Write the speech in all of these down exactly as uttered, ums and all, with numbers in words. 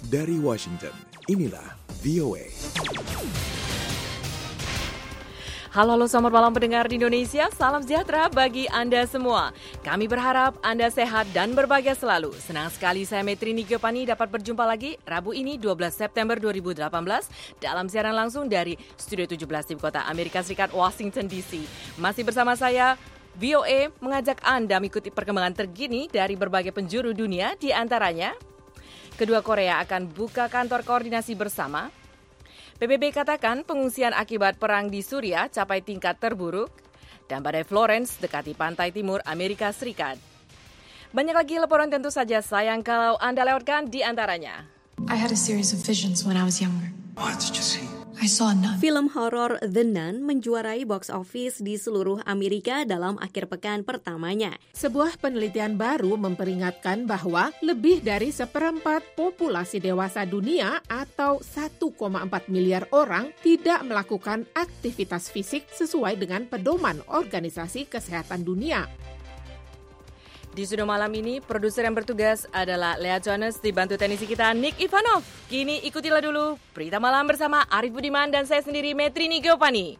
Dari Washington, inilah V O A. Halo, halo, selamat malam pendengar di Indonesia. Salam sejahtera bagi Anda semua. Kami berharap Anda sehat dan berbahagia selalu. Senang sekali saya Metri Nigiopani dapat berjumpa lagi Rabu ini dua belas September dua ribu delapan belas dalam siaran langsung dari Studio tujuh belas di kota Amerika Serikat, Washington D C. Masih bersama saya, V O A mengajak Anda mengikuti perkembangan terkini dari berbagai penjuru dunia, di antaranya kedua Korea akan buka kantor koordinasi bersama. P B B katakan pengungsian akibat perang di Suriah capai tingkat terburuk, dan badai Florence dekati pantai timur Amerika Serikat. Banyak lagi laporan, tentu saja sayang kalau Anda lewatkan di antaranya. I had a series of visions when I was younger. What did you see? I saw a nun. Film horor The Nun menjuarai box office di seluruh Amerika dalam akhir pekan pertamanya. Sebuah penelitian baru memperingatkan bahwa lebih dari seperempat populasi dewasa dunia atau satu koma empat miliar orang tidak melakukan aktivitas fisik sesuai dengan pedoman Organisasi Kesehatan Dunia. Di studio malam ini, produser yang bertugas adalah Lea Jonas, dibantu teknisi kita Nick Ivanov. Kini ikutilah dulu berita malam bersama Arif Budiman dan saya sendiri Metri Nigiopani.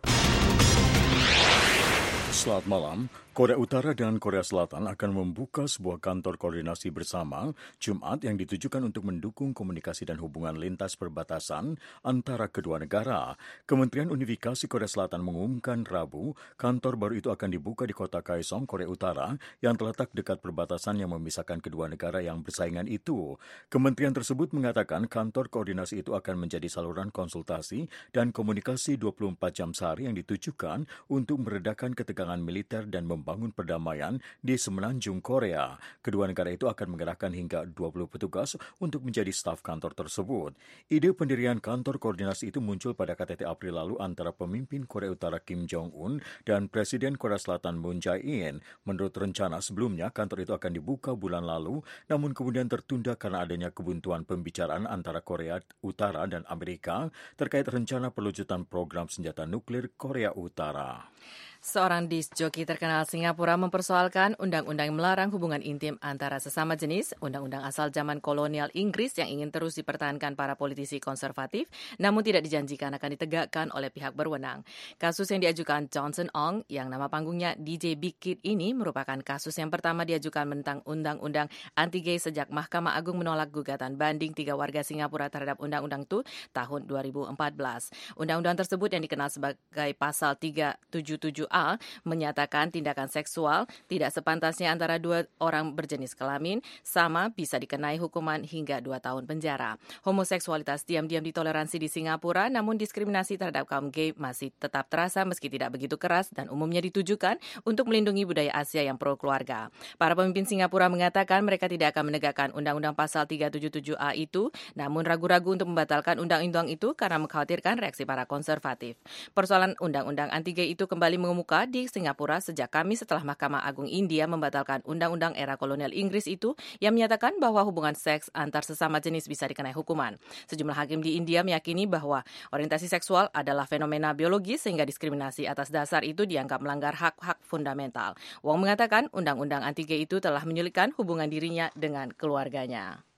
Selamat malam. Korea Utara dan Korea Selatan akan membuka sebuah kantor koordinasi bersama Jumat yang ditujukan untuk mendukung komunikasi dan hubungan lintas perbatasan antara kedua negara. Kementerian Unifikasi Korea Selatan mengumumkan Rabu, kantor baru itu akan dibuka di kota Kaesong, Korea Utara, yang terletak dekat perbatasan yang memisahkan kedua negara yang bersaingan itu. Kementerian tersebut mengatakan kantor koordinasi itu akan menjadi saluran konsultasi dan komunikasi dua puluh empat jam sehari yang ditujukan untuk meredakan ketegangan militer dan membangun membangun perdamaian di semenanjung Korea. Kedua negara itu akan mengerahkan hingga dua puluh petugas untuk menjadi staf kantor tersebut. Ide pendirian kantor koordinasi itu muncul pada K T T April lalu antara pemimpin Korea Utara Kim Jong-un dan Presiden Korea Selatan Moon Jae-in. Menurut rencana sebelumnya, kantor itu akan dibuka bulan lalu, namun kemudian tertunda karena adanya kebuntuan pembicaraan antara Korea Utara dan Amerika terkait rencana pelucutan program senjata nuklir Korea Utara. Seorang disc joki terkenal Singapura mempersoalkan undang-undang melarang hubungan intim antara sesama jenis, undang-undang asal zaman kolonial Inggris yang ingin terus dipertahankan para politisi konservatif, namun tidak dijanjikan akan ditegakkan oleh pihak berwenang. Kasus yang diajukan Johnson Ong, yang nama panggungnya D J Big Kid ini, merupakan kasus yang pertama diajukan tentang undang-undang anti-gay sejak Mahkamah Agung menolak gugatan banding tiga warga Singapura terhadap undang-undang itu tahun dua ribu empat belas. Undang-undang tersebut yang dikenal sebagai pasal tiga tujuh tujuh A menyatakan tindakan seksual tidak sepantasnya antara dua orang berjenis kelamin sama bisa dikenai hukuman hingga dua tahun penjara. Homoseksualitas diam-diam ditoleransi di Singapura, namun diskriminasi terhadap kaum gay masih tetap terasa meski tidak begitu keras dan umumnya ditujukan untuk melindungi budaya Asia yang pro keluarga. Para pemimpin Singapura mengatakan mereka tidak akan menegakkan undang-undang pasal tiga tujuh tujuh A itu, namun ragu-ragu untuk membatalkan undang-undang itu karena mengkhawatirkan reaksi para konservatif. Persoalan undang-undang anti-gay itu kembali mengemuka di Singapura sejak Kamis setelah Mahkamah Agung India membatalkan undang-undang era kolonial Inggris itu yang menyatakan bahwa hubungan seks antar sesama jenis bisa dikenai hukuman. Sejumlah hakim di India meyakini bahwa orientasi seksual adalah fenomena biologis sehingga diskriminasi atas dasar itu dianggap melanggar hak-hak fundamental. Wong mengatakan undang-undang anti-gay itu telah menyulitkan hubungan dirinya dengan keluarganya.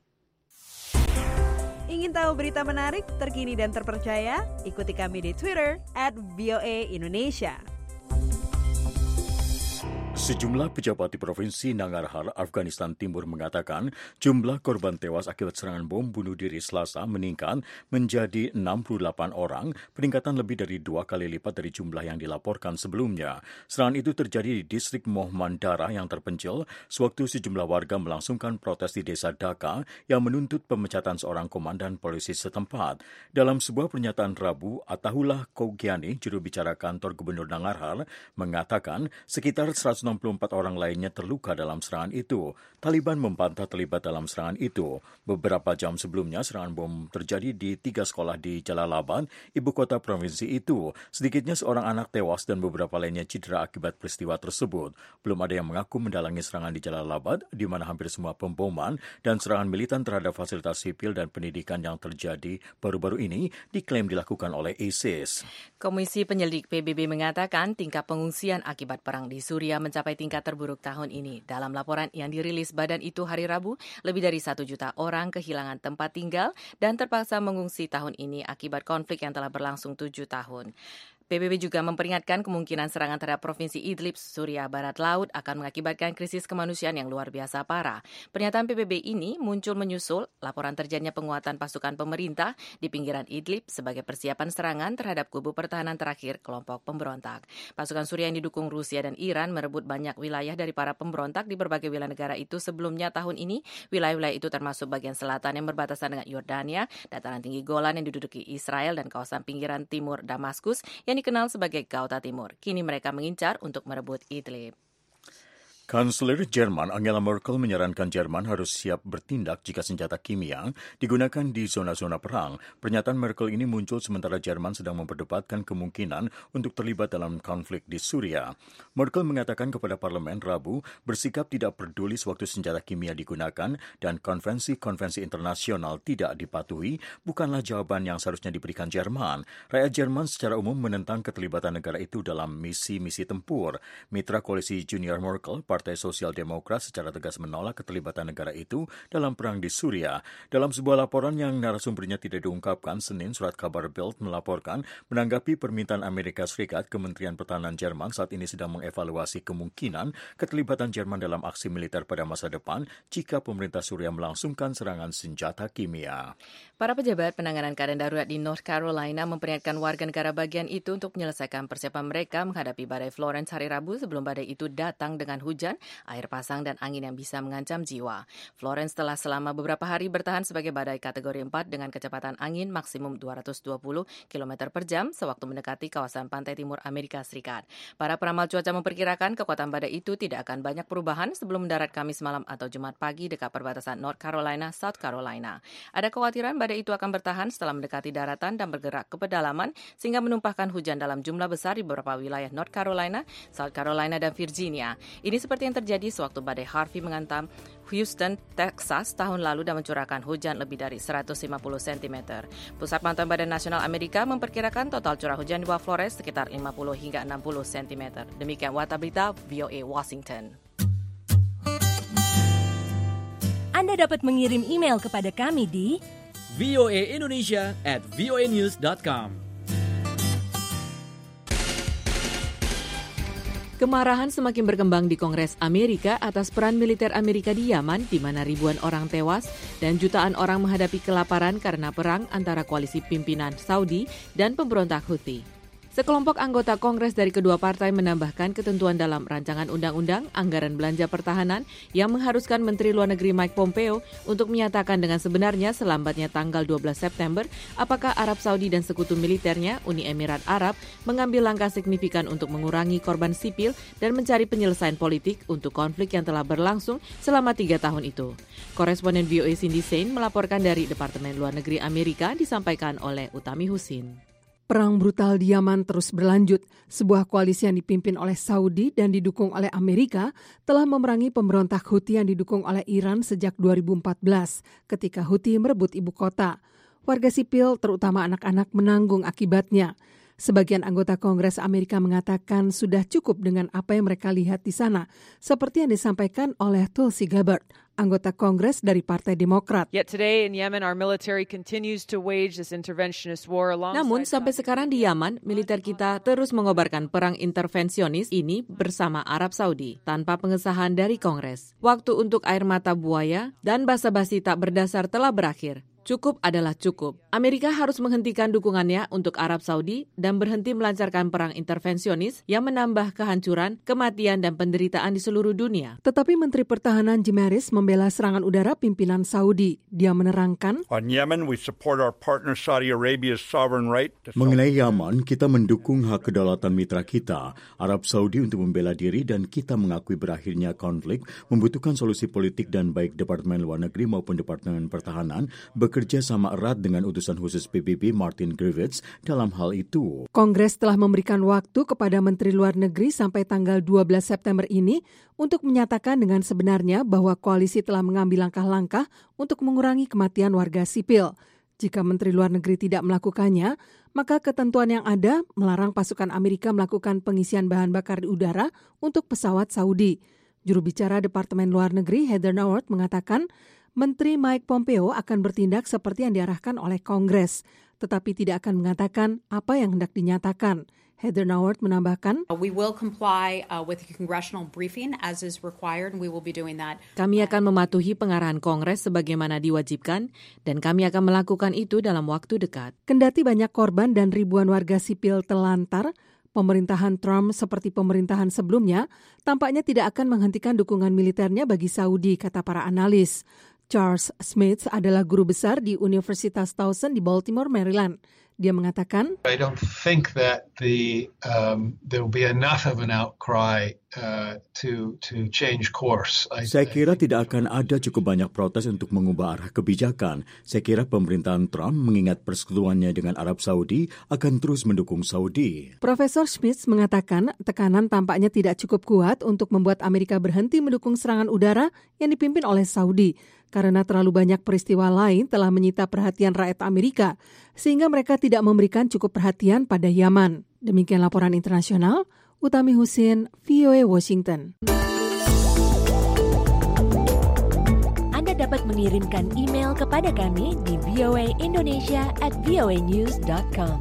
Ingin tahu berita menarik, terkini dan terpercaya? Ikuti kami di Twitter at V O A Indonesia. Sejumlah pejabat di Provinsi Nangarhar, Afghanistan Timur mengatakan jumlah korban tewas akibat serangan bom bunuh diri Selasa meningkat menjadi enam puluh delapan orang, peningkatan lebih dari dua kali lipat dari jumlah yang dilaporkan sebelumnya. Serangan itu terjadi di distrik Mohmandara yang terpencil sewaktu sejumlah warga melangsungkan protes di desa Dhaka yang menuntut pemecatan seorang komandan polisi setempat. Dalam sebuah pernyataan Rabu, Atahullah Kogiani, juru bicara kantor Gubernur Nangarhar, mengatakan sekitar seratus enam puluh empat orang lainnya terluka dalam serangan itu. Taliban membantah terlibat dalam serangan itu. Beberapa jam sebelumnya, serangan bom terjadi di tiga sekolah di Jalalabad, ibu kota provinsi itu. Sedikitnya seorang anak tewas dan beberapa lainnya cedera akibat peristiwa tersebut. Belum ada yang mengaku mendalangi serangan di Jalalabad, di mana hampir semua pemboman dan serangan militan terhadap fasilitas sipil dan pendidikan yang terjadi baru-baru ini diklaim dilakukan oleh ISIS. Komisi Penyelidik P B B mengatakan tingkat pengungsian akibat perang di Suriah mencapai mencapai tingkat terburuk tahun ini. Dalam laporan yang dirilis badan itu hari Rabu, lebih dari satu juta orang kehilangan tempat tinggal dan terpaksa mengungsi tahun ini akibat konflik yang telah berlangsung tujuh tahun. P B B juga memperingatkan kemungkinan serangan terhadap Provinsi Idlib, Suriah Barat Laut akan mengakibatkan krisis kemanusiaan yang luar biasa parah. Pernyataan P B B ini muncul menyusul laporan terjadinya penguatan pasukan pemerintah di pinggiran Idlib sebagai persiapan serangan terhadap kubu pertahanan terakhir kelompok pemberontak. Pasukan Suriah yang didukung Rusia dan Iran merebut banyak wilayah dari para pemberontak di berbagai wilayah negara itu sebelumnya tahun ini. Wilayah-wilayah itu termasuk bagian selatan yang berbatasan dengan Yordania, dataran tinggi Golan yang diduduki Israel, dan kawasan pinggiran timur Damaskus yang dikenal sebagai Ghouta Timur. Kini mereka mengincar untuk merebut Idlib. Kanselir Jerman Angela Merkel menyarankan Jerman harus siap bertindak jika senjata kimia digunakan di zona-zona perang. Pernyataan Merkel ini muncul sementara Jerman sedang memperdebatkan kemungkinan untuk terlibat dalam konflik di Suriah. Merkel mengatakan kepada parlemen Rabu bersikap tidak peduli sewaktu senjata kimia digunakan dan konvensi-konvensi internasional tidak dipatuhi bukanlah jawaban yang seharusnya diberikan Jerman. Rakyat Jerman secara umum menentang keterlibatan negara itu dalam misi-misi tempur. Mitra koalisi junior Merkel, Partai Sosial Demokrat, secara tegas menolak keterlibatan negara itu dalam perang di Suriah. Dalam sebuah laporan yang narasumbernya tidak diungkapkan, Senin surat kabar Bild melaporkan menanggapi permintaan Amerika Serikat, Kementerian Pertahanan Jerman saat ini sedang mengevaluasi kemungkinan keterlibatan Jerman dalam aksi militer pada masa depan jika pemerintah Suriah melangsungkan serangan senjata kimia. Para pejabat penanganan keadaan darurat di North Carolina memperingatkan warga negara bagian itu untuk menyelesaikan persiapan mereka menghadapi badai Florence hari Rabu sebelum badai itu datang dengan hujan, air pasang, dan angin yang bisa mengancam jiwa. Florence telah selama beberapa hari bertahan sebagai badai kategori empat dengan kecepatan angin maksimum dua ratus dua puluh kilometer per jam sewaktu mendekati kawasan pantai timur Amerika Serikat. Para peramal cuaca memperkirakan kekuatan badai itu tidak akan banyak perubahan sebelum mendarat Kamis malam atau Jumat pagi dekat perbatasan North Carolina, South Carolina. Ada kekhawatiran badai itu akan bertahan setelah mendekati daratan dan bergerak ke pedalaman sehingga menumpahkan hujan dalam jumlah besar di beberapa wilayah North Carolina, South Carolina, dan Virginia. Ini seperti seperti yang terjadi sewaktu badai Harvey menghantam Houston, Texas tahun lalu dan mencurahkan hujan lebih dari seratus lima puluh sentimeter. Pusat Pantauan Badan Nasional Amerika memperkirakan total curah hujan di bawah Flores sekitar lima puluh hingga enam puluh sentimeter. Demikian Warta Berita V O A Washington. Anda dapat mengirim email kepada kami di v o a indonesia at v o a news dot com. Kemarahan semakin berkembang di Kongres Amerika atas peran militer Amerika di Yaman, di mana ribuan orang tewas dan jutaan orang menghadapi kelaparan karena perang antara koalisi pimpinan Saudi dan pemberontak Houthi. Sekelompok anggota Kongres dari kedua partai menambahkan ketentuan dalam rancangan undang-undang anggaran belanja pertahanan yang mengharuskan Menteri Luar Negeri Mike Pompeo untuk menyatakan dengan sebenarnya selambatnya tanggal dua belas September apakah Arab Saudi dan sekutu militernya, Uni Emirat Arab, mengambil langkah signifikan untuk mengurangi korban sipil dan mencari penyelesaian politik untuk konflik yang telah berlangsung selama tiga tahun itu. Koresponden V O A Cindy Sain melaporkan dari Departemen Luar Negeri Amerika, disampaikan oleh Utami Husin. Perang brutal di Yaman terus berlanjut. Sebuah koalisi yang dipimpin oleh Saudi dan didukung oleh Amerika telah memerangi pemberontak Houthi yang didukung oleh Iran sejak dua ribu empat belas ketika Houthi merebut ibu kota. Warga sipil, terutama anak-anak, menanggung akibatnya. Sebagian anggota Kongres Amerika mengatakan sudah cukup dengan apa yang mereka lihat di sana, seperti yang disampaikan oleh Tulsi Gabbard, anggota Kongres dari Partai Demokrat. Yet today in Yemen, our military continues to wage this interventionist war alongside. Namun sampai sekarang di Yaman, militer kita terus mengobarkan perang intervensionis ini bersama Arab Saudi tanpa pengesahan dari Kongres. Waktu untuk air mata buaya dan basa-basi tak berdasar telah berakhir. Cukup adalah cukup. Amerika harus menghentikan dukungannya untuk Arab Saudi dan berhenti melancarkan perang intervensionis yang menambah kehancuran, kematian, dan penderitaan di seluruh dunia. Tetapi Menteri Pertahanan Jim Mattis membela serangan udara pimpinan Saudi. Dia menerangkan, On Yemen, we support our partner Saudi Arabia's sovereign right. Mengenai Yaman, kita mendukung hak kedaulatan mitra kita, Arab Saudi, untuk membela diri, dan kita mengakui berakhirnya konflik membutuhkan solusi politik dan baik Departemen Luar Negeri maupun Departemen Pertahanan bekerja sama erat dengan utusan khusus P B B Martin Griffiths dalam hal itu. Kongres telah memberikan waktu kepada Menteri Luar Negeri sampai tanggal dua belas September ini untuk menyatakan dengan sebenarnya bahwa koalisi telah mengambil langkah-langkah untuk mengurangi kematian warga sipil. Jika Menteri Luar Negeri tidak melakukannya, maka ketentuan yang ada melarang pasukan Amerika melakukan pengisian bahan bakar di udara untuk pesawat Saudi. Juru bicara Departemen Luar Negeri Heather Nauert mengatakan Menteri Mike Pompeo akan bertindak seperti yang diarahkan oleh Kongres, tetapi tidak akan mengatakan apa yang hendak dinyatakan. Heather Nauert menambahkan, We will comply uh, with the congressional briefing as is required, and we will be doing that. Kami akan mematuhi pengarahan Kongres sebagaimana diwajibkan, dan kami akan melakukan itu dalam waktu dekat. Kendati banyak korban dan ribuan warga sipil telantar, pemerintahan Trump seperti pemerintahan sebelumnya tampaknya tidak akan menghentikan dukungan militernya bagi Saudi, kata para analis. Charles Smith adalah guru besar di Universitas Towson di Baltimore, Maryland. Dia mengatakan, I don't think that the um, there will be enough of an outcry uh, to to change course. I, Saya kira tidak akan ada cukup banyak protes untuk mengubah arah kebijakan. Saya kira pemerintahan Trump mengingat persekutuannya dengan Arab Saudi akan terus mendukung Saudi. Profesor Smith mengatakan tekanan tampaknya tidak cukup kuat untuk membuat Amerika berhenti mendukung serangan udara yang dipimpin oleh Saudi. Karena terlalu banyak peristiwa lain telah menyita perhatian rakyat Amerika, sehingga mereka tidak memberikan cukup perhatian pada Yaman. Demikian laporan internasional, Utami Husin, V O A Washington. Anda dapat mengirimkan email kepada kami di voaindonesia at voanews dot com.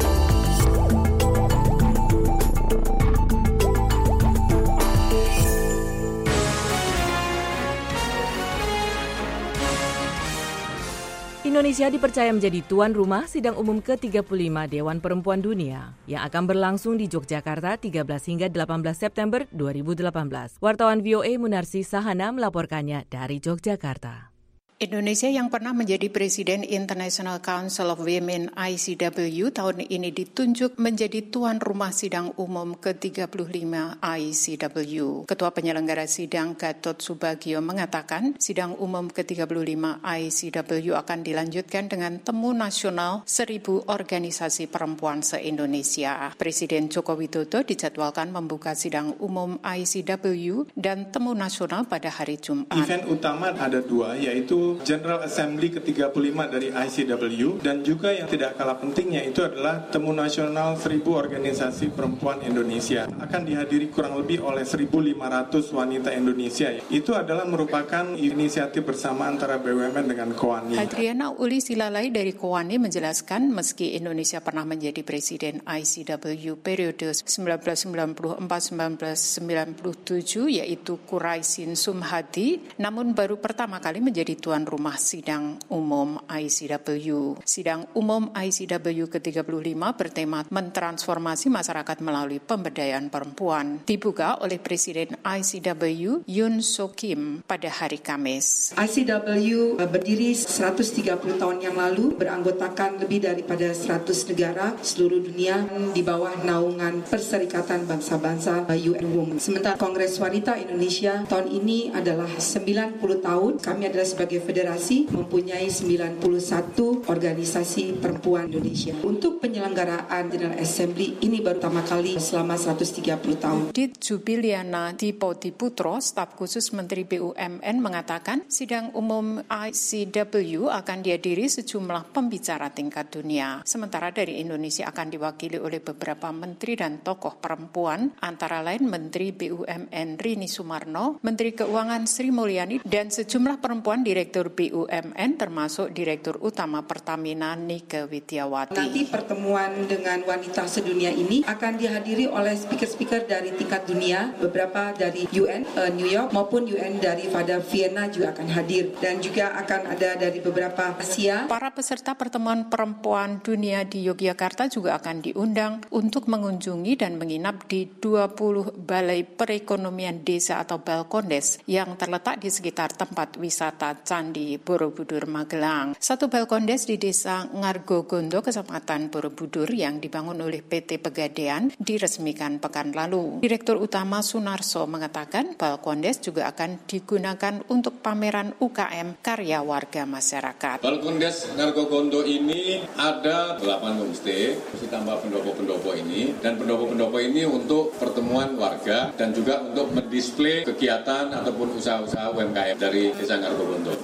Indonesia dipercaya menjadi tuan rumah sidang umum ke tiga puluh lima Dewan Perempuan Dunia yang akan berlangsung di Yogyakarta tiga belas hingga delapan belas September dua ribu delapan belas. Wartawan V O A Munarsi Sahana melaporkannya dari Yogyakarta. Indonesia yang pernah menjadi Presiden International Council of Women I C W tahun ini ditunjuk menjadi tuan rumah sidang umum ke tiga puluh lima I C W. Ketua penyelenggara sidang Gatot Subagio mengatakan sidang umum ke tiga puluh lima I C W akan dilanjutkan dengan temu nasional seribu organisasi perempuan se-Indonesia. Presiden Joko Widodo dijadwalkan membuka sidang umum I C W dan temu nasional pada hari Jumat. Event utama ada dua, yaitu General Assembly ke tiga puluh lima dari I C W, dan juga yang tidak kalah pentingnya itu adalah temu nasional seribu organisasi perempuan Indonesia. Akan dihadiri kurang lebih oleh seribu lima ratus wanita Indonesia. Itu adalah merupakan inisiatif bersama antara B U M N dengan Kowani. Hadriana Uli Silalai dari Kowani menjelaskan meski Indonesia pernah menjadi Presiden I C W periode seribu sembilan ratus sembilan puluh empat sampai seribu sembilan ratus sembilan puluh tujuh yaitu Quraisin Sumhadi, namun baru pertama kali menjadi tuan rumah sidang umum I C W. Sidang umum I C W ke tiga puluh lima bertema mentransformasi masyarakat melalui pemberdayaan perempuan. Dibuka oleh Presiden I C W Yoon So Kim pada hari Kamis. I C W berdiri seratus tiga puluh tahun yang lalu, beranggotakan lebih daripada seratus negara seluruh dunia di bawah naungan Perserikatan Bangsa-Bangsa U N Women. Sementara Kongres Wanita Indonesia tahun ini adalah sembilan puluh tahun. Kami adalah sebagai federasi mempunyai sembilan puluh satu organisasi perempuan Indonesia. Untuk penyelenggaraan General Assembly ini baru pertama kali selama seratus tiga puluh tahun. Dit Jubiliana Dipotiputro, staf khusus Menteri B U M N mengatakan sidang umum I C W akan dihadiri sejumlah pembicara tingkat dunia. Sementara dari Indonesia akan diwakili oleh beberapa menteri dan tokoh perempuan, antara lain Menteri B U M N Rini Sumarno, Menteri Keuangan Sri Mulyani, dan sejumlah perempuan Direktur B U M N termasuk Direktur Utama Pertamina Nike Widiawati. Nanti pertemuan dengan wanita sedunia ini akan dihadiri oleh speaker-speaker dari tingkat dunia, beberapa dari U N uh, New York maupun U N daripada Vienna juga akan hadir, dan juga akan ada dari beberapa Asia. Para peserta pertemuan perempuan dunia di Yogyakarta juga akan diundang untuk mengunjungi dan menginap di dua puluh balai perekonomian desa atau balkondes yang terletak di sekitar tempat wisata Candi Borobudur Magelang. Satu balkondes di desa Ngargogondo, Kecamatan Borobudur yang dibangun oleh P T Pegadaian diresmikan pekan lalu. Direktur Utama Sunarso mengatakan balkondes juga akan digunakan untuk pameran U K M karya warga masyarakat. Balkondes Ngargogondo ini ada delapan homestay, mesti tambah pendopo-pendopo ini, dan pendopo-pendopo ini untuk pertemuan warga dan juga untuk mendisplay kegiatan ataupun usaha-usaha U M K M dari Desa Ngargogondo.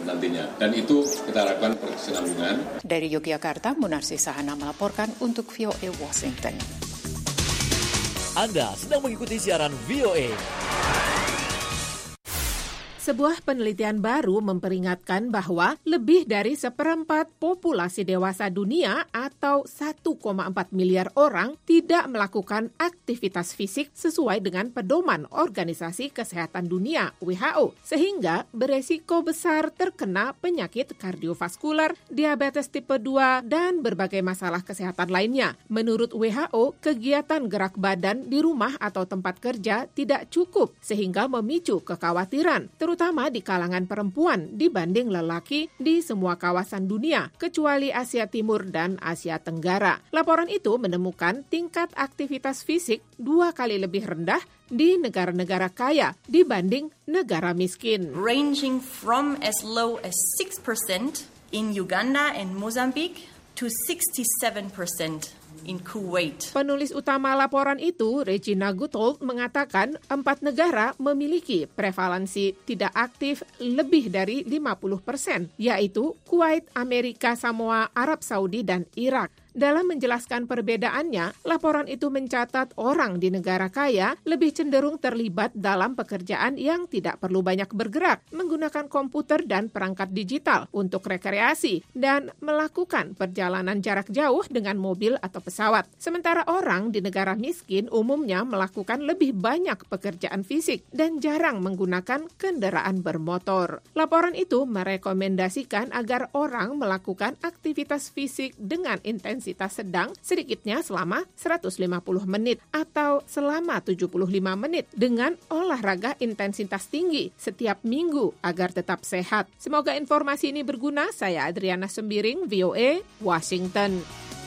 nantinya. Dan itu kita harapkan berkesinambungan. Dari Yogyakarta, Munarsi Sahana melaporkan untuk V O A Washington. Anda sedang mengikuti siaran V O A. Sebuah penelitian baru memperingatkan bahwa lebih dari seperempat populasi dewasa dunia atau satu koma empat miliar orang tidak melakukan aktivitas fisik sesuai dengan pedoman Organisasi Kesehatan Dunia W H O, sehingga beresiko besar terkena penyakit kardiovaskular, diabetes tipe dua, dan berbagai masalah kesehatan lainnya. Menurut W H O, kegiatan gerak badan di rumah atau tempat kerja tidak cukup sehingga memicu kekhawatiran, terutama terutama di kalangan perempuan dibanding lelaki di semua kawasan dunia, kecuali Asia Timur dan Asia Tenggara. Laporan itu menemukan tingkat aktivitas fisik dua kali lebih rendah di negara-negara kaya dibanding negara miskin. Ranging from as low as six percent in Uganda and Mozambique to sixty-seven percent in Kuwait. Penulis utama laporan itu, Regina Guttold, mengatakan empat negara memiliki prevalensi tidak aktif lebih dari lima puluh persen, yaitu Kuwait, Amerika, Samoa, Arab Saudi, dan Irak. Dalam menjelaskan perbedaannya, laporan itu mencatat orang di negara kaya lebih cenderung terlibat dalam pekerjaan yang tidak perlu banyak bergerak, menggunakan komputer dan perangkat digital untuk rekreasi, dan melakukan perjalanan jarak jauh dengan mobil atau pesawat. Sementara orang di negara miskin umumnya melakukan lebih banyak pekerjaan fisik dan jarang menggunakan kendaraan bermotor. Laporan itu merekomendasikan agar orang melakukan aktivitas fisik dengan intensitas sedang sedikitnya selama seratus lima puluh menit atau selama tujuh puluh lima menit dengan olahraga intensitas tinggi setiap minggu agar tetap sehat. Semoga informasi ini berguna. Saya Adriana Sembiring, V O A, Washington.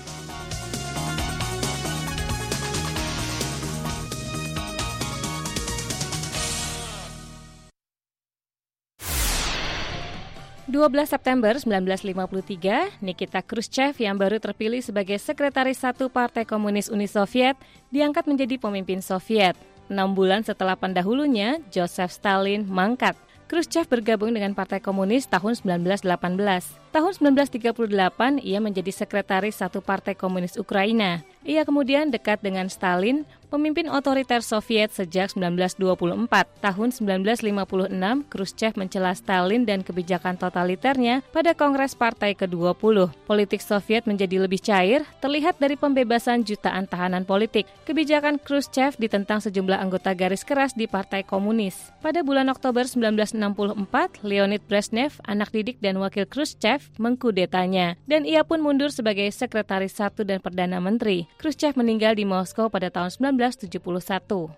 dua belas September seribu sembilan ratus lima puluh tiga, Nikita Khrushchev yang baru terpilih sebagai Sekretaris Satu Partai Komunis Uni Soviet diangkat menjadi pemimpin Soviet. Enam bulan setelah pendahulunya, Joseph Stalin mangkat. Khrushchev bergabung dengan Partai Komunis tahun seribu sembilan ratus delapan belas. Tahun seribu sembilan ratus tiga puluh delapan, ia menjadi Sekretaris Satu Partai Komunis Ukraina. Ia kemudian dekat dengan Stalin, pemimpin otoriter Soviet sejak seribu sembilan ratus dua puluh empat. Tahun seribu sembilan ratus lima puluh enam, Khrushchev mencela Stalin dan kebijakan totaliternya pada Kongres Partai ke dua puluh. Politik Soviet menjadi lebih cair, terlihat dari pembebasan jutaan tahanan politik. Kebijakan Khrushchev ditentang sejumlah anggota garis keras di Partai Komunis. Pada bulan Oktober seribu sembilan ratus enam puluh empat, Leonid Brezhnev, anak didik dan wakil Khrushchev, mengkudetanya, dan ia pun mundur sebagai Sekretaris Satu dan Perdana Menteri. Khrushchev meninggal di Moskow pada tahun seribu sembilan ratus tujuh puluh satu.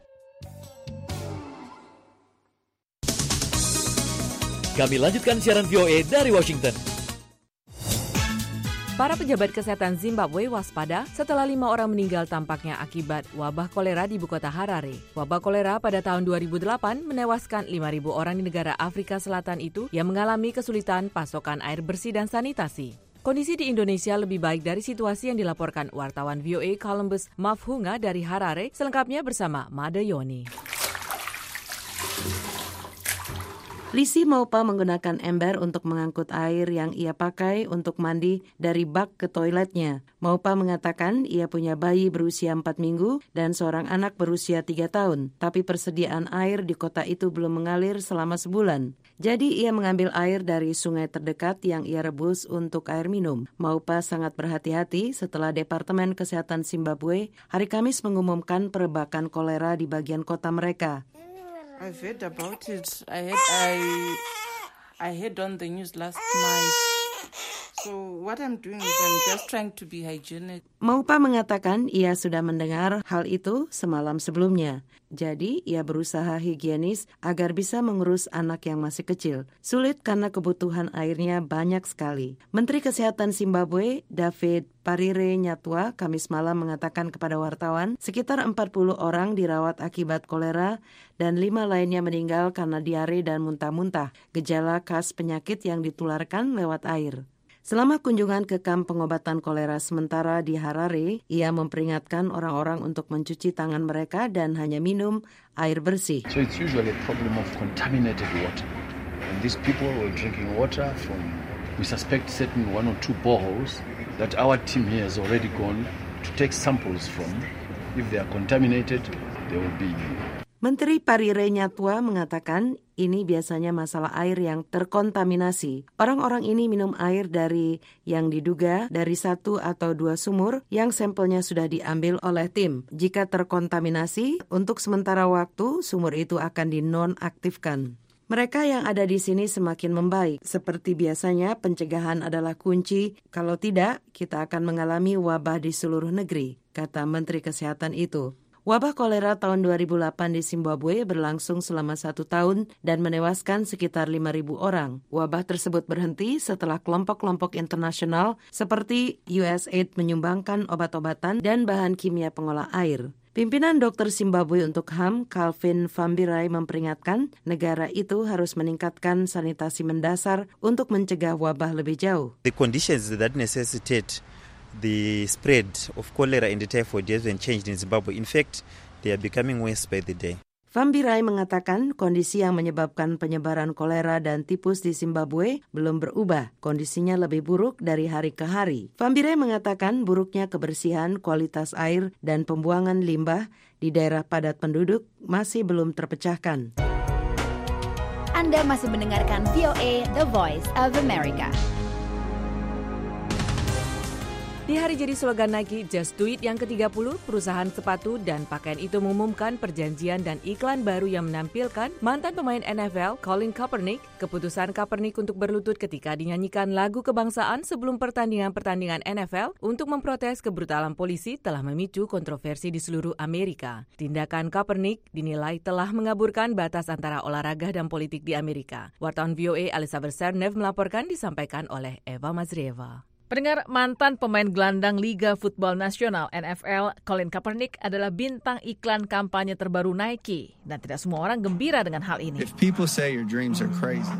Kami lanjutkan siaran V O A dari Washington. Para pejabat kesehatan Zimbabwe waspada setelah lima orang meninggal tampaknya akibat wabah kolera di ibukota Harare. Wabah kolera pada tahun dua ribu delapan menewaskan lima ribu orang di negara Afrika Selatan itu yang mengalami kesulitan pasokan air bersih dan sanitasi. Kondisi di Indonesia lebih baik dari situasi yang dilaporkan wartawan V O A Columbus Mafhunga dari Harare, selengkapnya bersama Made Yoni. Lisi Maupa menggunakan ember untuk mengangkut air yang ia pakai untuk mandi dari bak ke toiletnya. Maupa mengatakan ia punya bayi berusia empat minggu dan seorang anak berusia tiga tahun, tapi persediaan air di kota itu belum mengalir selama sebulan. Jadi ia mengambil air dari sungai terdekat yang ia rebus untuk air minum. Maupa sangat berhati-hati setelah Departemen Kesehatan Zimbabwe hari Kamis mengumumkan perebakan kolera di bagian kota mereka. I've heard about it. I heard I I heard on the news last night. So what I'm doing is I'm just trying to be hygienic. Maupa mengatakan ia sudah mendengar hal itu semalam sebelumnya. Jadi ia berusaha higienis agar bisa mengurus anak yang masih kecil. Sulit karena kebutuhan airnya banyak sekali. Menteri Kesehatan Zimbabwe, David Parire Nyatwa, Kamis malam mengatakan kepada wartawan, sekitar empat puluh orang dirawat akibat kolera dan lima lainnya meninggal karena diare dan muntah-muntah, gejala khas penyakit yang ditularkan lewat air. Selama kunjungan ke kamp pengobatan kolera sementara di Harare, ia memperingatkan orang-orang untuk mencuci tangan mereka dan hanya minum air bersih. So it's usually a problem of contaminated water. And these people were drinking water from, we suspect, certain one or two boreholes that our team here has already gone to take samples from. If they are contaminated, they will be. Menteri Parire Nyatwa mengatakan ini biasanya masalah air yang terkontaminasi. Orang-orang ini minum air dari yang diduga dari satu atau dua sumur yang sampelnya sudah diambil oleh tim. Jika terkontaminasi, untuk sementara waktu sumur itu akan dinonaktifkan. Mereka yang ada di sini semakin membaik. Seperti biasanya, pencegahan adalah kunci. Kalau tidak, kita akan mengalami wabah di seluruh negeri, kata Menteri Kesehatan itu. Wabah kolera tahun dua ribu delapan di Zimbabwe berlangsung selama satu tahun dan menewaskan sekitar lima ribu orang. Wabah tersebut berhenti setelah kelompok-kelompok internasional seperti U S A I D menyumbangkan obat-obatan dan bahan kimia pengolah air. Pimpinan dokter Zimbabwe untuk H A M, Calvin Fambirai, memperingatkan negara itu harus meningkatkan sanitasi mendasar untuk mencegah wabah lebih jauh. The conditions that necessitate the spread of cholera and typhoid hasn't changed in Zimbabwe. In fact, they are becoming worse by the day. Fambirai mengatakan kondisi yang menyebabkan penyebaran kolera dan tipus di Zimbabwe belum berubah. Kondisinya lebih buruk dari hari ke hari. Fambirai mengatakan buruknya kebersihan, kualitas air, dan pembuangan limbah di daerah padat penduduk masih belum terpecahkan. Anda masih mendengarkan V O A, The Voice of America. Di hari jadi slogan Nike Just Do It yang ke tiga puluh, perusahaan sepatu dan pakaian itu mengumumkan perjanjian dan iklan baru yang menampilkan mantan pemain N F L Colin Kaepernick. Keputusan Kaepernick untuk berlutut ketika dinyanyikan lagu kebangsaan sebelum pertandingan-pertandingan N F L untuk memprotes kebrutalan polisi telah memicu kontroversi di seluruh Amerika. Tindakan Kaepernick dinilai telah mengaburkan batas antara olahraga dan politik di Amerika. Wartawan V O A Elizabeth Sernev melaporkan, disampaikan oleh Eva Mazrieva. Pendengar, mantan pemain gelandang Liga Football Nasional N F L Colin Kaepernick adalah bintang iklan kampanye terbaru Nike, dan tidak semua orang gembira dengan hal ini. If people say your dreams are crazy,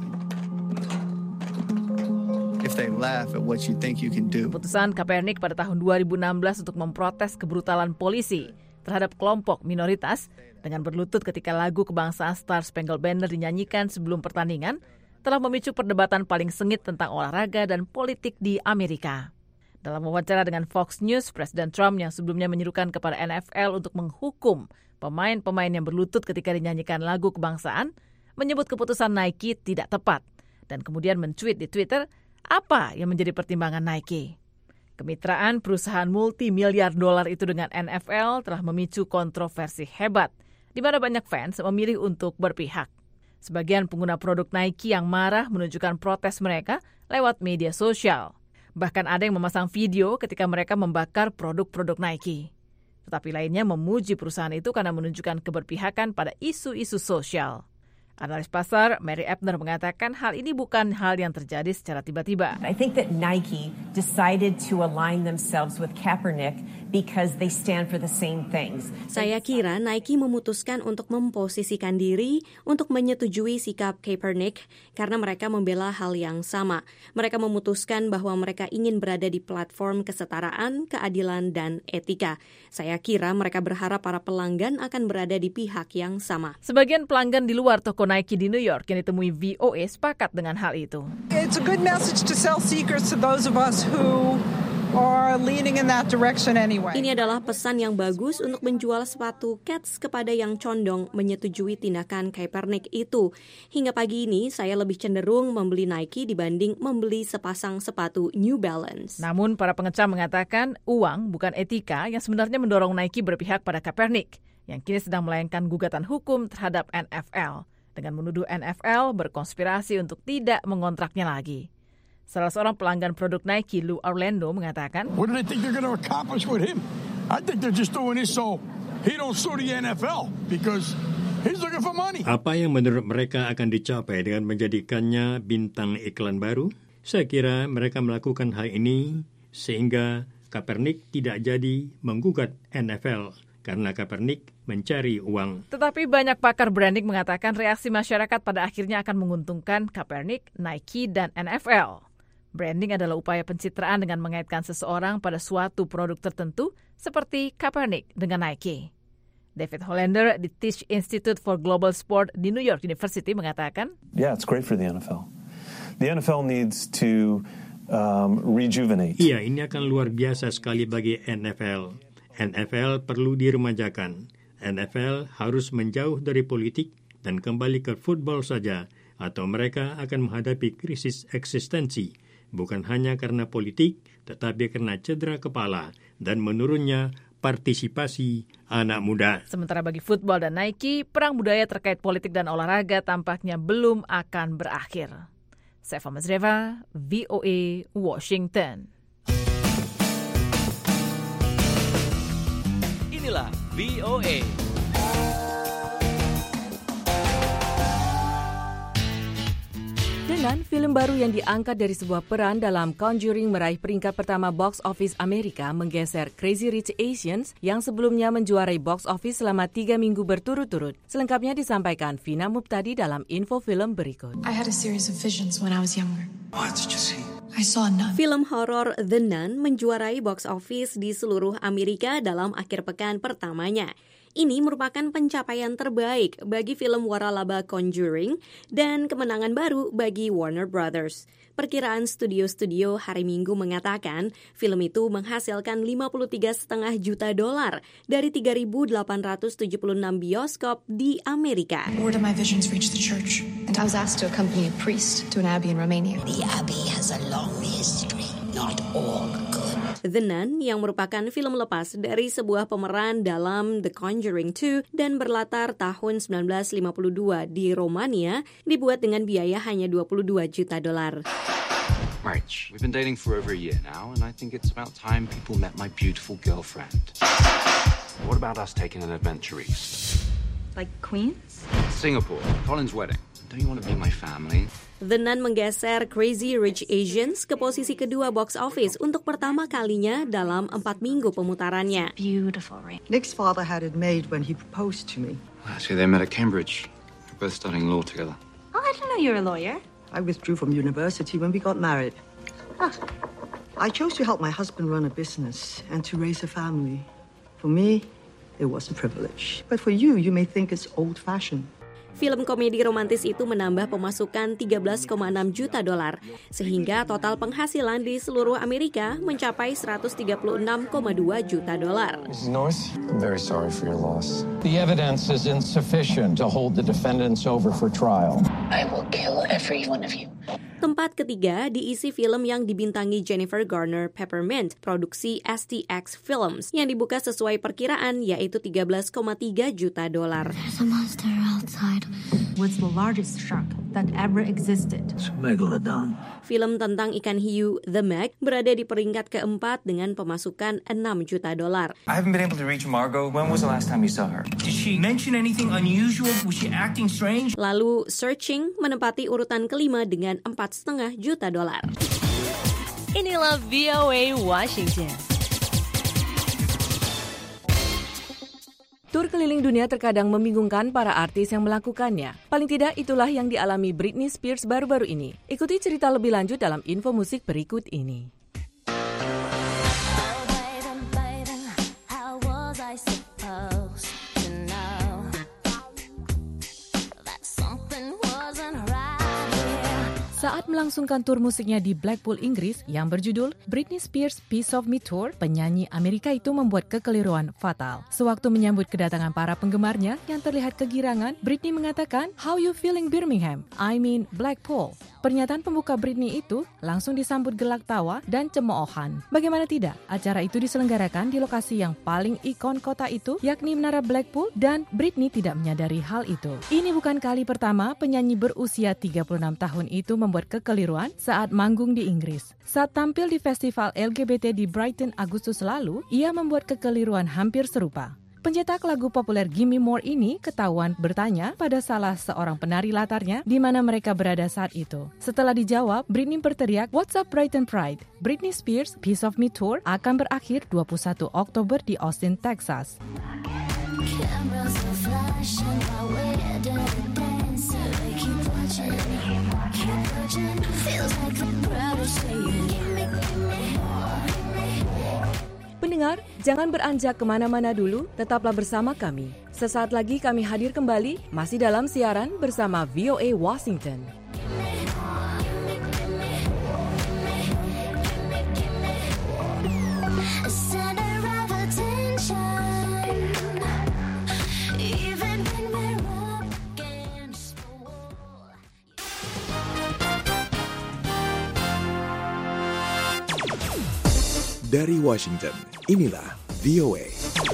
if they laugh at what you think you can do. Keputusan Kaepernick pada tahun dua ribu enam belas untuk memprotes kebrutalan polisi terhadap kelompok minoritas dengan berlutut ketika lagu kebangsaan Star Spangled Banner dinyanyikan sebelum pertandingan telah memicu perdebatan paling sengit tentang olahraga dan politik di Amerika. Dalam wawancara dengan Fox News, Presiden Trump yang sebelumnya menyerukan kepada N F L untuk menghukum pemain-pemain yang berlutut ketika dinyanyikan lagu kebangsaan, menyebut keputusan Nike tidak tepat, dan kemudian men-tweet di Twitter apa yang menjadi pertimbangan Nike. Kemitraan perusahaan multi-miliar dolar itu dengan N F L telah memicu kontroversi hebat, di mana banyak fans memilih untuk berpihak. Sebagian pengguna produk Nike yang marah menunjukkan protes mereka lewat media sosial. Bahkan ada yang memasang video ketika mereka membakar produk-produk Nike. Tetapi lainnya memuji perusahaan itu karena menunjukkan keberpihakan pada isu-isu sosial. Analis pasar Mary Ebner mengatakan hal ini bukan hal yang terjadi secara tiba-tiba. I think that Nike decided to align themselves with Kaepernick because they stand for the same things. Saya kira Nike memutuskan untuk memposisikan diri untuk menyetujui sikap Kaepernick karena mereka membela hal yang sama. Mereka memutuskan bahwa mereka ingin berada di platform kesetaraan, keadilan, dan etika. Saya kira mereka berharap para pelanggan akan berada di pihak yang sama. Sebagian pelanggan di luar toko Nike di New York yang ditemui V O A sepakat dengan hal itu. It's a good message to sell sneakers to those of us who are leaning in that direction anyway. Ini adalah pesan yang bagus untuk menjual sepatu Keds kepada yang condong menyetujui tindakan Kaepernick itu. Hingga pagi ini saya lebih cenderung membeli Nike dibanding membeli sepasang sepatu New Balance. Namun para pengecam mengatakan uang bukan etika yang sebenarnya mendorong Nike berpihak pada Kaepernick yang kini sedang melayangkan gugatan hukum terhadap N F L dengan menuduh N F L berkonspirasi untuk tidak mengontraknya lagi. Salah seorang pelanggan produk Nike, Lou Orlando, mengatakan, What do they think they're going to accomplish with him? I think they're just doing this so he don't sue the N F L because he's looking for money. Apa yang menurut mereka akan dicapai dengan menjadikannya bintang iklan baru? Saya kira mereka melakukan hal ini sehingga Kaepernick tidak jadi menggugat N F L karena Kaepernick mencari uang. Tetapi banyak pakar branding mengatakan reaksi masyarakat pada akhirnya akan menguntungkan Kaepernick, Nike, dan N F L. Branding adalah upaya pencitraan dengan mengaitkan seseorang pada suatu produk tertentu seperti Kaepernick dengan Nike. David Hollander di Tisch Institute for Global Sport di New York University mengatakan, Yeah, it's great for the N F L. The N F L needs to um, rejuvenate. Iya, ini akan luar biasa sekali bagi N F L. N F L perlu diremajakan. N F L harus menjauh dari politik dan kembali ke football saja, atau mereka akan menghadapi krisis eksistensi, bukan hanya karena politik, tetapi karena cedera kepala dan menurunnya partisipasi anak muda. Sementara bagi football dan Nike, perang budaya terkait politik dan olahraga tampaknya belum akan berakhir. Seva Mazreva, V O A, Washington. Inilah V O A. Dengan film baru yang diangkat dari sebuah peran dalam Conjuring meraih peringkat pertama box office Amerika menggeser Crazy Rich Asians yang sebelumnya menjuarai box office selama tiga minggu berturut-turut. Selengkapnya disampaikan Vina Muptadi dalam info film berikut. I had a series of visions when I was younger. What did you see? I saw a nun. Film horor The Nun menjuarai box office di seluruh Amerika dalam akhir pekan pertamanya. Ini merupakan pencapaian terbaik bagi film waralaba Conjuring dan kemenangan baru bagi Warner Brothers. Perkiraan studio-studio hari Minggu mengatakan film itu menghasilkan lima puluh tiga koma lima juta dolar dari tiga ribu delapan ratus tujuh puluh enam bioskop di Amerika. Word of my visions reached the church, and I was asked to accompany a priest to an abbey in Romania. The abbey has a long history, not all good. The Nun yang merupakan film lepas dari sebuah pemeran dalam The Conjuring two dan berlatar tahun sembilan belas lima puluh dua di Romania dibuat dengan biaya hanya dua puluh dua juta dolar. March, we've been dating for over a year now, and I think it's about time people met my beautiful girlfriend. What about us taking an adventure east? Like Queens? Singapore, Colin's wedding. Don't you want to be my family? The Nun menggeser Crazy Rich Asians ke posisi kedua box office untuk pertama kalinya dalam empat minggu pemutarannya. Beautiful, right? Nick's father had it made when he proposed to me. Well, actually, they met at Cambridge. We're both studying law together. Oh, I didn't know you were a lawyer. I withdrew from university when we got married. Oh. I chose to help my husband run a business and to raise a family. For me, it was a privilege. But for you, you may think it's old-fashioned. Film komedi romantis itu menambah pemasukan tiga belas koma enam juta dolar, sehingga total penghasilan di seluruh Amerika mencapai seratus tiga puluh enam koma dua juta dolar. Missus North, I'm very sorry for your loss. The evidence is insufficient to hold the defendants over for trial. I will kill every one of you. Tempat ketiga diisi film yang dibintangi Jennifer Garner Peppermint, produksi S T X Films, yang dibuka sesuai perkiraan yaitu tiga belas koma tiga juta dolar. There's a monster outside. What's the largest shark that ever existed? It's a megalodon. Film tentang ikan hiu The Meg berada di peringkat keempat dengan pemasukan enam juta dolar. I haven't been able to reach Margot. When was the last time you saw her? Did she mention anything unusual? Was she acting strange? Lalu Searching menempati urutan kelima dengan empat koma lima juta dolar. Inilah V O A Washington. Tur keliling dunia terkadang membingungkan para artis yang melakukannya. Paling tidak itulah yang dialami Britney Spears baru-baru ini. Ikuti cerita lebih lanjut dalam info musik berikut ini. Saat melangsungkan tur musiknya di Blackpool, Inggris yang berjudul Britney Spears Piece of Me Tour, penyanyi Amerika itu membuat kekeliruan fatal. Sewaktu menyambut kedatangan para penggemarnya yang terlihat kegirangan, Britney mengatakan, "How you feeling Birmingham? I mean Blackpool." Pernyataan pembuka Britney itu langsung disambut gelak tawa dan cemoohan. Bagaimana tidak, acara itu diselenggarakan di lokasi yang paling ikon kota itu, yakni Menara Blackpool, dan Britney tidak menyadari hal itu. Ini bukan kali pertama penyanyi berusia tiga puluh enam tahun itu membuat kekeliruan saat manggung di Inggris. Saat tampil di festival L G B T di Brighton Agustus lalu, ia membuat kekeliruan hampir serupa. Pencetak lagu populer Gimme More ini ketahuan bertanya pada salah seorang penari latarnya di mana mereka berada saat itu. Setelah dijawab, Britney berteriak, "What's up Brighton Pride?" Britney Spears Piece of Me Tour akan berakhir dua puluh satu Oktober di Austin, Texas. Pendengar, jangan beranjak kemana-mana dulu, tetaplah bersama kami. Sesaat lagi kami hadir kembali, masih dalam siaran bersama V O A Washington. Dari Washington, inilah V O A.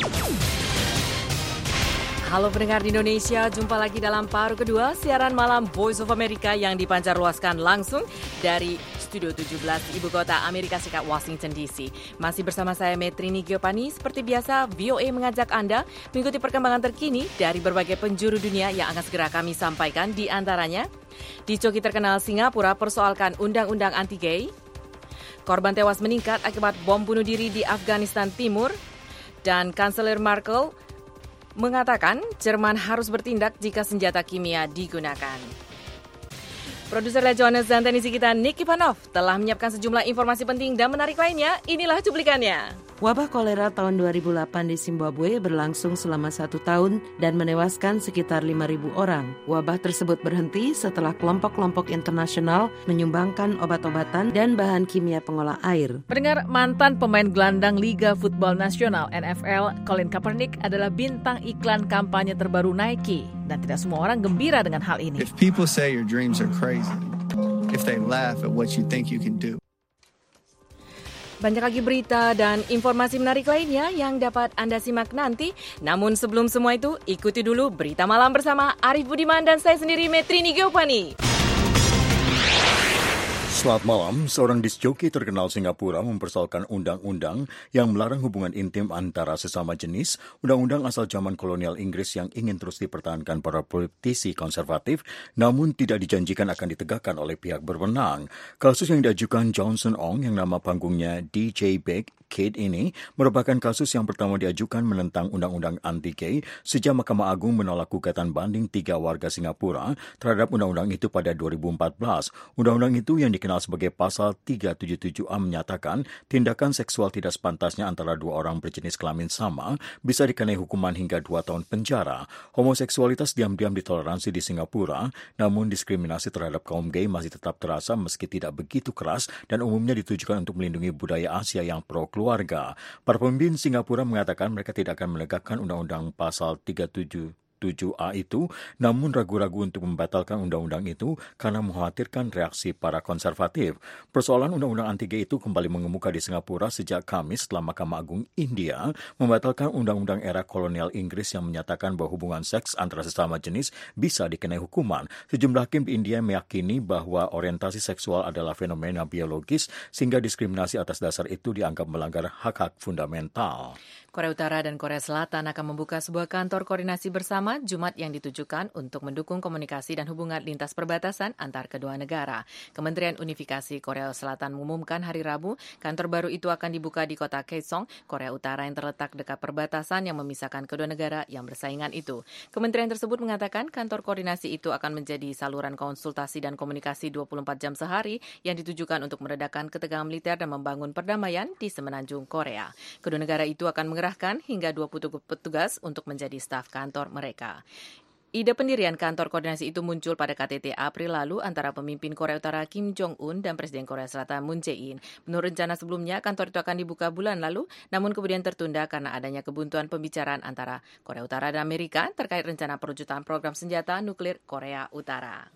Halo pendengar di Indonesia, jumpa lagi dalam paruh kedua siaran malam Voice of America yang dipancarluaskan langsung dari Studio tujuh belas Ibu Kota Amerika Serikat Washington D C. Masih bersama saya Metrini Giovanni. Seperti biasa, V O A mengajak Anda mengikuti perkembangan terkini dari berbagai penjuru dunia yang akan segera kami sampaikan. Di antaranya, di joki terkenal Singapura persoalkan undang-undang anti-gay, korban tewas meningkat akibat bom bunuh diri di Afghanistan Timur, dan Kanselir Merkel mengatakan Jerman harus bertindak jika senjata kimia digunakan. Produser Jonas dan teknisi kita Nick Ivanov telah menyiapkan sejumlah informasi penting dan menarik lainnya. Inilah cuplikannya. Wabah kolera tahun dua ribu delapan di Zimbabwe berlangsung selama satu tahun dan menewaskan sekitar lima ribu orang. Wabah tersebut berhenti setelah kelompok-kelompok internasional menyumbangkan obat-obatan dan bahan kimia pengolah air. Pendengar, mantan pemain gelandang Liga Football Nasional N F L Colin Kaepernick adalah bintang iklan kampanye terbaru Nike. Dan tidak semua orang gembira dengan hal ini. If people say your dreams are crazy, if they laugh at what you think you can do. Banyak lagi berita dan informasi menarik lainnya yang dapat Anda simak nanti. Namun sebelum semua itu, ikuti dulu Berita Malam bersama Arif Budiman dan saya sendiri Metrini Giovanni. Selamat malam, seorang disc jockey terkenal Singapura mempersoalkan undang-undang yang melarang hubungan intim antara sesama jenis, undang-undang asal zaman kolonial Inggris yang ingin terus dipertahankan para politisi konservatif, namun tidak dijanjikan akan ditegakkan oleh pihak berwenang. Kasus yang diajukan Johnson Ong yang nama panggungnya D J Big Kid ini merupakan kasus yang pertama diajukan menentang undang-undang anti-gay sejak Mahkamah Agung menolak gugatan banding tiga warga Singapura terhadap undang-undang itu pada dua ribu empat belas. Undang-undang itu yang dikenal sebagai pasal tiga tujuh tujuh A menyatakan tindakan seksual tidak sepantasnya antara dua orang berjenis kelamin sama bisa dikenai hukuman hingga dua tahun penjara. Homoseksualitas diam-diam ditoleransi di Singapura, namun diskriminasi terhadap kaum gay masih tetap terasa meski tidak begitu keras dan umumnya ditujukan untuk melindungi budaya Asia yang pro keluarga. Para pemimpin Singapura mengatakan mereka tidak akan menegakkan undang-undang pasal tiga tujuh tujuh A itu, namun ragu-ragu untuk membatalkan undang-undang itu karena mengkhawatirkan reaksi para konservatif. Persoalan undang-undang anti-gay itu kembali mengemuka di Singapura sejak Kamis setelah Mahkamah Agung India membatalkan undang-undang era kolonial Inggris yang menyatakan bahwa hubungan seks antara sesama jenis bisa dikenai hukuman. Sejumlah hakim di India meyakini bahwa orientasi seksual adalah fenomena biologis sehingga diskriminasi atas dasar itu dianggap melanggar hak-hak fundamental. Korea Utara dan Korea Selatan akan membuka sebuah kantor koordinasi bersama Jumat yang ditujukan untuk mendukung komunikasi dan hubungan lintas perbatasan antar kedua negara. Kementerian Unifikasi Korea Selatan mengumumkan hari Rabu, kantor baru itu akan dibuka di kota Kaesong, Korea Utara yang terletak dekat perbatasan yang memisahkan kedua negara yang bersaingan itu. Kementerian tersebut mengatakan kantor koordinasi itu akan menjadi saluran konsultasi dan komunikasi dua puluh empat jam sehari yang ditujukan untuk meredakan ketegangan militer dan membangun perdamaian di semenanjung Korea. Kedua negara itu akan mengerahkan hingga dua puluh petugas untuk menjadi staf kantor mereka. Ide pendirian kantor koordinasi itu muncul pada K T T April lalu antara pemimpin Korea Utara Kim Jong-un dan Presiden Korea Selatan Moon Jae-in. Menurut rencana sebelumnya, kantor itu akan dibuka bulan lalu, namun kemudian tertunda karena adanya kebuntuan pembicaraan antara Korea Utara dan Amerika terkait rencana perwujudan program senjata nuklir Korea Utara.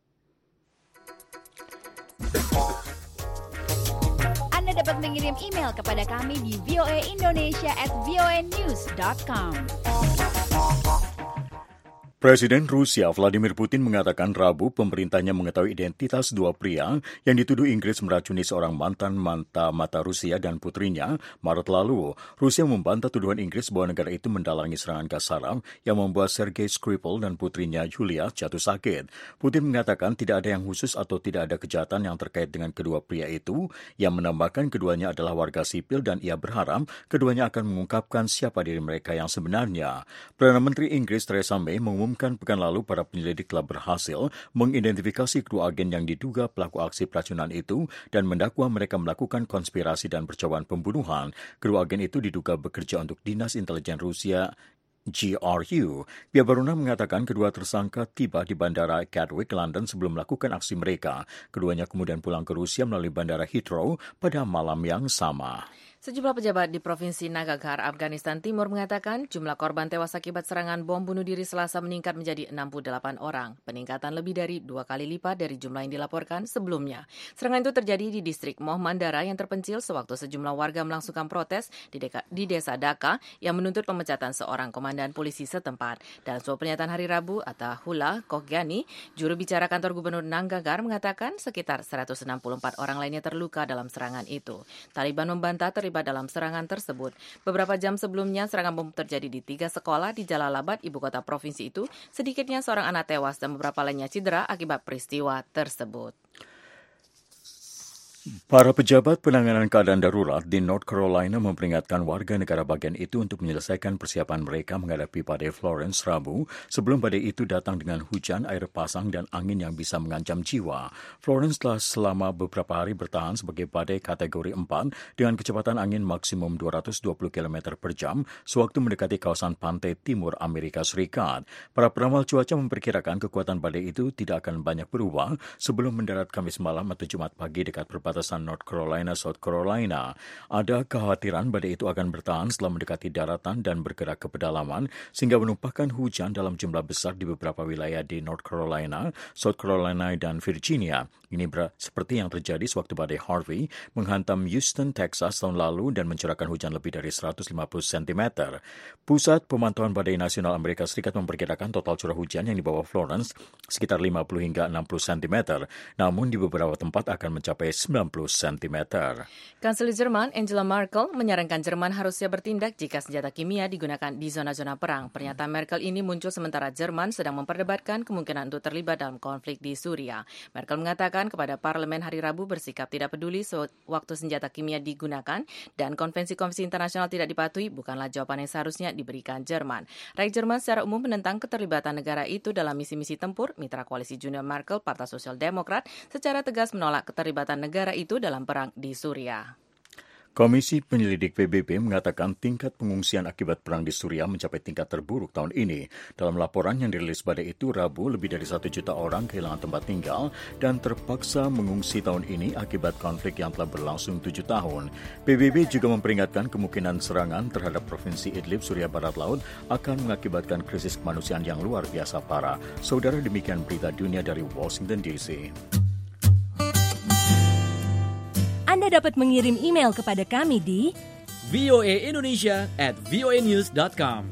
Anda dapat mengirim email kepada kami di voaindonesia at voanews dot com. Presiden Rusia Vladimir Putin mengatakan Rabu pemerintahnya mengetahui identitas dua pria yang dituduh Inggris meracuni seorang mantan mata-mata Rusia dan putrinya Maret lalu. Rusia membantah tuduhan Inggris bahwa negara itu mendalangi serangan gas saram yang membuat Sergei Skripal dan putrinya Yulia jatuh sakit. Putin mengatakan tidak ada yang khusus atau tidak ada kejahatan yang terkait dengan kedua pria itu, yang menambahkan keduanya adalah warga sipil dan ia berharap keduanya akan mengungkapkan siapa diri mereka yang sebenarnya. Perdana Menteri Inggris Theresa May mengumumkan Umumkan pekan lalu para penyelidik telah berhasil mengidentifikasi kedua agen yang diduga pelaku aksi peracunan itu dan mendakwa mereka melakukan konspirasi dan percobaan pembunuhan. Kedua agen itu diduga bekerja untuk Dinas Intelijen Rusia G R U. Pihak berwenang mengatakan kedua tersangka tiba di Bandara Gatwick, London sebelum melakukan aksi mereka. Keduanya kemudian pulang ke Rusia melalui Bandara Heathrow pada malam yang sama. Sejumlah pejabat di Provinsi Nangarhar, Afghanistan Timur mengatakan jumlah korban tewas akibat serangan bom bunuh diri Selasa meningkat menjadi enam puluh delapan orang, peningkatan lebih dari dua kali lipat dari jumlah yang dilaporkan sebelumnya. Serangan itu terjadi di distrik Moh Mandara yang terpencil sewaktu sejumlah warga melangsungkan protes di, deka, di desa Dhaka yang menuntut pemecatan seorang komandan polisi setempat. Dalam sebuah pernyataan hari Rabu, Atahullah Khogjani, juru bicara kantor gubernur Nangarhar, mengatakan sekitar seratus enam puluh empat orang lainnya terluka dalam serangan itu. Taliban membantah terlibat dalam serangan tersebut. Beberapa jam sebelumnya, serangan bom terjadi di tiga sekolah di Jalalabad, ibu kota provinsi itu. Sedikitnya seorang anak tewas dan beberapa lainnya cedera akibat peristiwa tersebut. Para pejabat penanganan keadaan darurat di North Carolina memperingatkan warga negara bagian itu untuk menyelesaikan persiapan mereka menghadapi badai Florence Rabu sebelum badai itu datang dengan hujan, air pasang, dan angin yang bisa mengancam jiwa. Florence telah selama beberapa hari bertahan sebagai badai kategori empat dengan kecepatan angin maksimum dua ratus dua puluh kilometer per jam sewaktu mendekati kawasan pantai timur Amerika Serikat. Para peramal cuaca memperkirakan kekuatan badai itu tidak akan banyak berubah sebelum mendarat Kamis malam atau Jumat pagi dekat perbatasan North Carolina, South Carolina. Ada kekhawatiran badai itu akan bertahan setelah mendekati daratan dan bergerak ke pedalaman sehingga menumpahkan hujan dalam jumlah besar di beberapa wilayah di North Carolina, South Carolina, dan Virginia. Ini ber- seperti yang terjadi sewaktu badai Harvey menghantam Houston, Texas tahun lalu dan mencurahkan hujan lebih dari seratus lima puluh sentimeter. Pusat Pemantauan Badai Nasional Amerika Serikat memperkirakan total curah hujan yang dibawa Florence sekitar lima puluh hingga enam puluh sentimeter, namun di beberapa tempat akan mencapai sembilan puluh sentimeter. Kanselir Jerman Angela Merkel menyarankan Jerman harusnya bertindak jika senjata kimia digunakan di zona-zona perang. Pernyataan Merkel ini muncul sementara Jerman sedang memperdebatkan kemungkinan untuk terlibat dalam konflik di Suriah. Merkel mengatakan kepada parlemen hari Rabu bersikap tidak peduli sewaktu senjata kimia digunakan dan konvensi-konvensi internasional tidak dipatuhi bukanlah jawaban yang seharusnya diberikan Jerman. Rakyat Jerman secara umum menentang keterlibatan negara itu dalam misi-misi tempur. Mitra koalisi junior Merkel, Partai Sosial Demokrat, secara tegas menolak keterlibatan negara itu dalam perang di Suriah. Komisi Penyelidik P B B mengatakan tingkat pengungsian akibat perang di Suriah mencapai tingkat terburuk tahun ini. Dalam laporan yang dirilis pada itu Rabu, lebih dari satu juta orang kehilangan tempat tinggal dan terpaksa mengungsi tahun ini akibat konflik yang telah berlangsung tujuh tahun. P B B juga memperingatkan kemungkinan serangan terhadap Provinsi Idlib, Suriah Barat Laut akan mengakibatkan krisis kemanusiaan yang luar biasa parah. Saudara, demikian berita dunia dari Washington D C. Anda dapat mengirim email kepada kami di voaindonesia at voanews dot com.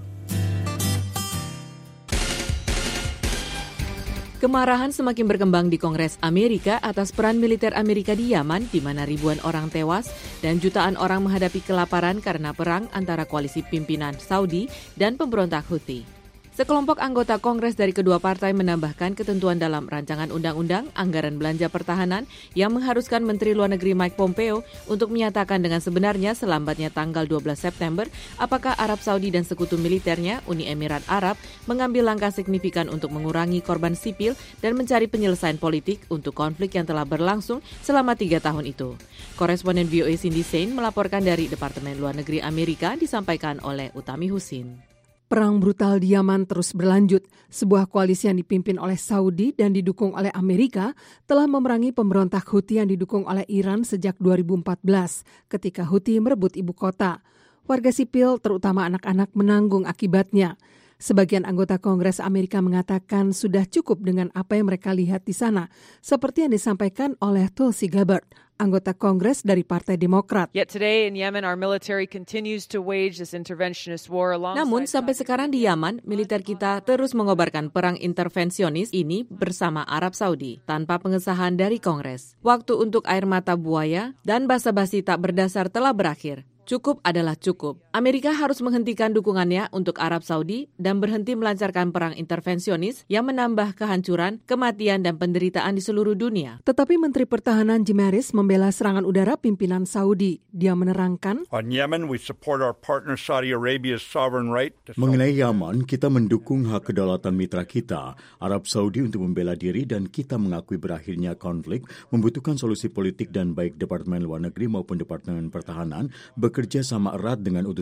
Kemarahan semakin berkembang di Kongres Amerika atas peran militer Amerika di Yaman, di mana ribuan orang tewas dan jutaan orang menghadapi kelaparan karena perang antara koalisi pimpinan Saudi dan pemberontak Houthi. Sekelompok anggota Kongres dari kedua partai menambahkan ketentuan dalam rancangan undang-undang anggaran belanja pertahanan yang mengharuskan Menteri Luar Negeri Mike Pompeo untuk menyatakan dengan sebenarnya selambatnya tanggal dua belas September apakah Arab Saudi dan sekutu militernya, Uni Emirat Arab, mengambil langkah signifikan untuk mengurangi korban sipil dan mencari penyelesaian politik untuk konflik yang telah berlangsung selama tiga tahun itu. Koresponden V O A Cindy Sain melaporkan dari Departemen Luar Negeri Amerika, disampaikan oleh Utami Husin. Perang brutal di Yaman terus berlanjut. Sebuah koalisi yang dipimpin oleh Saudi dan didukung oleh Amerika telah memerangi pemberontak Houthi yang didukung oleh Iran sejak dua ribu empat belas ketika Houthi merebut ibu kota. Warga sipil, terutama anak-anak, menanggung akibatnya. Sebagian anggota Kongres Amerika mengatakan sudah cukup dengan apa yang mereka lihat di sana, seperti yang disampaikan oleh Tulsi Gabbard, anggota Kongres dari Partai Demokrat. Yet today in Yemen, our military continues to wage this interventionist war alongside. Namun sampai sekarang di Yaman, militer kita terus mengobarkan perang intervensionis ini bersama Arab Saudi tanpa pengesahan dari Kongres. Waktu untuk air mata buaya dan basa-basi tak berdasar telah berakhir. Cukup adalah cukup. Amerika harus menghentikan dukungannya untuk Arab Saudi dan berhenti melancarkan perang intervensionis yang menambah kehancuran, kematian, dan penderitaan di seluruh dunia. Tetapi Menteri Pertahanan Jim Mattis membela serangan udara pimpinan Saudi. Dia menerangkan, On Yemen, we support our partner Saudi Arabia's sovereign right to... Mengenai Yaman, kita mendukung hak kedaulatan mitra kita, Arab Saudi, untuk membela diri, dan kita mengakui berakhirnya konflik membutuhkan solusi politik dan baik Departemen Luar Negeri maupun Departemen Pertahanan bekerja sama erat dengan utusan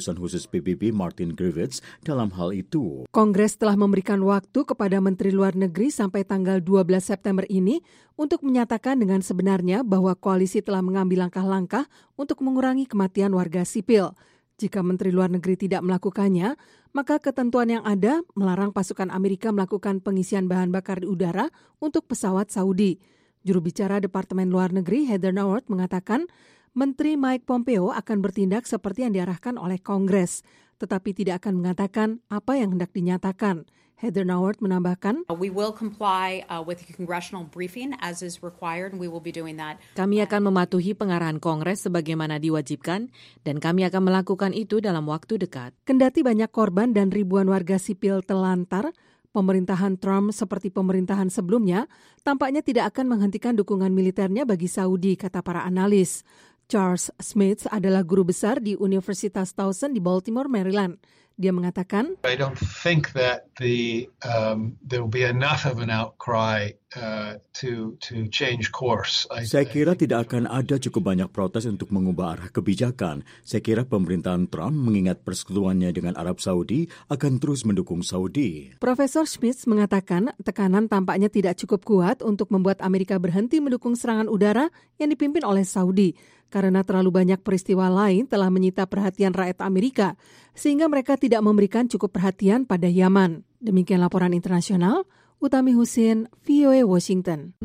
urusan khusus P B B Martin Griffiths dalam hal itu. Kongres telah memberikan waktu kepada Menteri Luar Negeri sampai tanggal dua belas September ini untuk menyatakan dengan sebenarnya bahwa koalisi telah mengambil langkah-langkah untuk mengurangi kematian warga sipil. Jika Menteri Luar Negeri tidak melakukannya, maka ketentuan yang ada melarang pasukan Amerika melakukan pengisian bahan bakar di udara untuk pesawat Saudi. Juru bicara Departemen Luar Negeri Heather Nauert mengatakan Menteri Mike Pompeo akan bertindak seperti yang diarahkan oleh Kongres, tetapi tidak akan mengatakan apa yang hendak dinyatakan. Heather Nauert menambahkan, We will comply uh, with the congressional briefing as is required, and we will be doing that. Kami akan mematuhi pengarahan Kongres sebagaimana diwajibkan, dan kami akan melakukan itu dalam waktu dekat. Kendati banyak korban dan ribuan warga sipil telantar, pemerintahan Trump seperti pemerintahan sebelumnya tampaknya tidak akan menghentikan dukungan militernya bagi Saudi, kata para analis. Charles Smith adalah guru besar di Universitas Towson di Baltimore, Maryland. Dia mengatakan, I don't think that the um, there will be enough of an outcry uh, to to change course. I, Saya kira tidak akan ada cukup banyak protes untuk mengubah arah kebijakan. Saya kira pemerintahan Trump mengingat persekutuannya dengan Arab Saudi akan terus mendukung Saudi. Profesor Smith mengatakan tekanan tampaknya tidak cukup kuat untuk membuat Amerika berhenti mendukung serangan udara yang dipimpin oleh Saudi. Karena terlalu banyak peristiwa lain telah menyita perhatian rakyat Amerika, sehingga mereka tidak memberikan cukup perhatian pada Yaman. Demikian laporan internasional, Utami Husin, V O A Washington.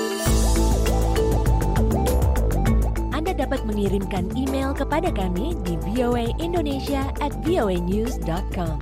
Anda dapat mengirimkan email kepada kami di v o a indonesia at v o a news dot com.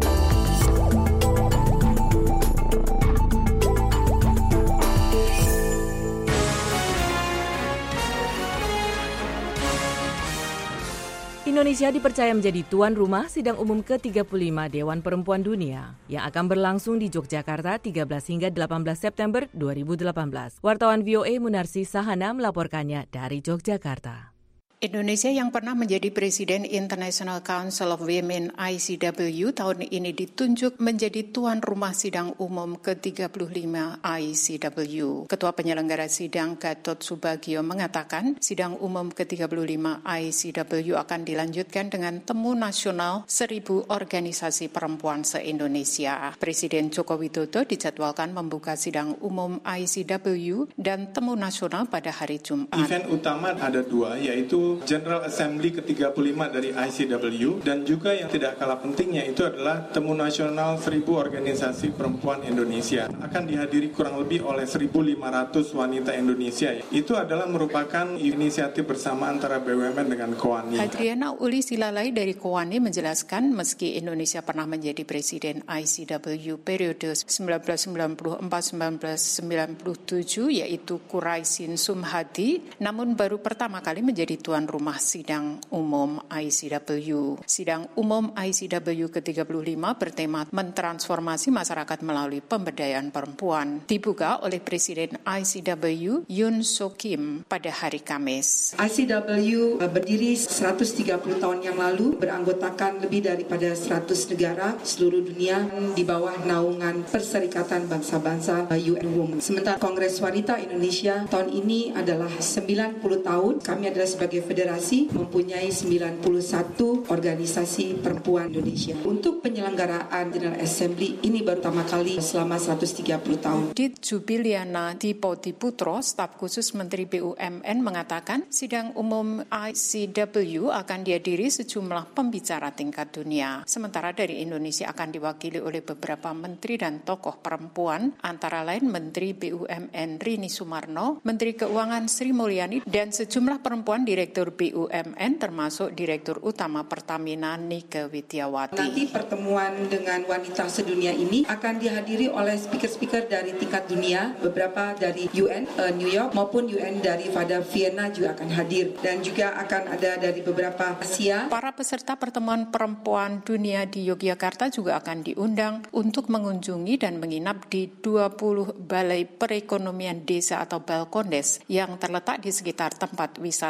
Indonesia dipercaya menjadi tuan rumah sidang umum ke tiga puluh lima Dewan Perempuan Dunia yang akan berlangsung di Yogyakarta tiga belas hingga delapan belas September dua ribu delapan belas. Wartawan V O A Munarsi Sahana melaporkannya dari Yogyakarta. Indonesia yang pernah menjadi Presiden International Council of Women I C W tahun ini ditunjuk menjadi tuan rumah sidang umum ke tiga puluh lima I C W. Ketua penyelenggara sidang Gatot Subagio mengatakan sidang umum ke tiga puluh lima I C W akan dilanjutkan dengan temu nasional seribu organisasi perempuan se-Indonesia. Presiden Joko Widodo dijadwalkan membuka sidang umum I C W dan temu nasional pada hari Jumat. Event utama ada dua, yaitu General Assembly ke tiga puluh lima dari I C W, dan juga yang tidak kalah pentingnya itu adalah Temu Nasional seribu Organisasi Perempuan Indonesia. Akan dihadiri kurang lebih oleh seribu lima ratus wanita Indonesia. Itu adalah merupakan inisiatif bersama antara B U M N dengan Kowani. Hadriana Uli Silalai dari Kowani menjelaskan meski Indonesia pernah menjadi Presiden I C W periode seribu sembilan ratus sembilan puluh empat sampai seribu sembilan ratus sembilan puluh tujuh, yaitu Quraisin Sumhadi, namun baru pertama kali menjadi tuan rumah sidang umum I C W. Sidang umum I C W ke tiga puluh lima bertema mentransformasi masyarakat melalui pemberdayaan perempuan. Dibuka oleh Presiden I C W Yoon Soo Kim pada hari Kamis. I C W berdiri seratus tiga puluh tahun yang lalu, beranggotakan lebih daripada seratus negara seluruh dunia di bawah naungan Perserikatan Bangsa-Bangsa U N Women. Sementara Kongres Wanita Indonesia tahun ini adalah sembilan puluh tahun. Kami adalah sebagai federasi mempunyai sembilan puluh satu organisasi perempuan Indonesia. Untuk penyelenggaraan General Assembly ini baru pertama kali selama seratus tiga puluh tahun. Dit Jubiliana Dipotiputro, staf khusus Menteri B U M N, mengatakan sidang umum I C W akan dihadiri sejumlah pembicara tingkat dunia. Sementara dari Indonesia akan diwakili oleh beberapa menteri dan tokoh perempuan, antara lain Menteri B U M N Rini Sumarno, Menteri Keuangan Sri Mulyani, dan sejumlah perempuan Direktur B U M N termasuk Direktur Utama Pertamina Nike Widiawati. Nanti pertemuan dengan wanita sedunia ini akan dihadiri oleh speaker-speaker dari tingkat dunia, beberapa dari U N uh, New York maupun U N daripada Vienna juga akan hadir, dan juga akan ada dari beberapa Asia. Para peserta pertemuan perempuan dunia di Yogyakarta juga akan diundang untuk mengunjungi dan menginap di dua puluh balai perekonomian desa atau balkondes yang terletak di sekitar tempat wisata Candi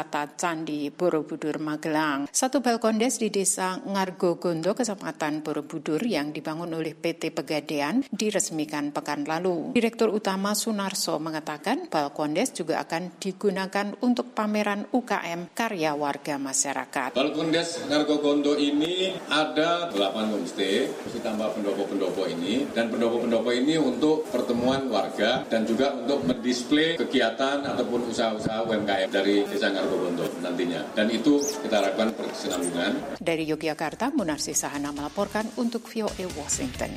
Landi, Borobudur, Magelang. Satu balkondes di desa Ngargogondo, Kecamatan Borobudur yang dibangun oleh P T Pegadaian diresmikan pekan lalu. Direktur Utama Sunarso mengatakan balkondes juga akan digunakan untuk pameran U K M karya warga masyarakat. Balkondes Ngargogondo ini ada delapan homestay, mesti tambah pendopo-pendopo ini, dan pendopo-pendopo ini untuk pertemuan warga dan juga untuk mendisplay kegiatan ataupun usaha-usaha U M K M dari Desa Ngargogondo nantinya. Dan itu kita harapkan berkesinambungan. Dari Yogyakarta, Munarsi Sahana melaporkan untuk V O A Washington.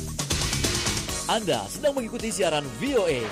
Anda sedang mengikuti siaran V O A.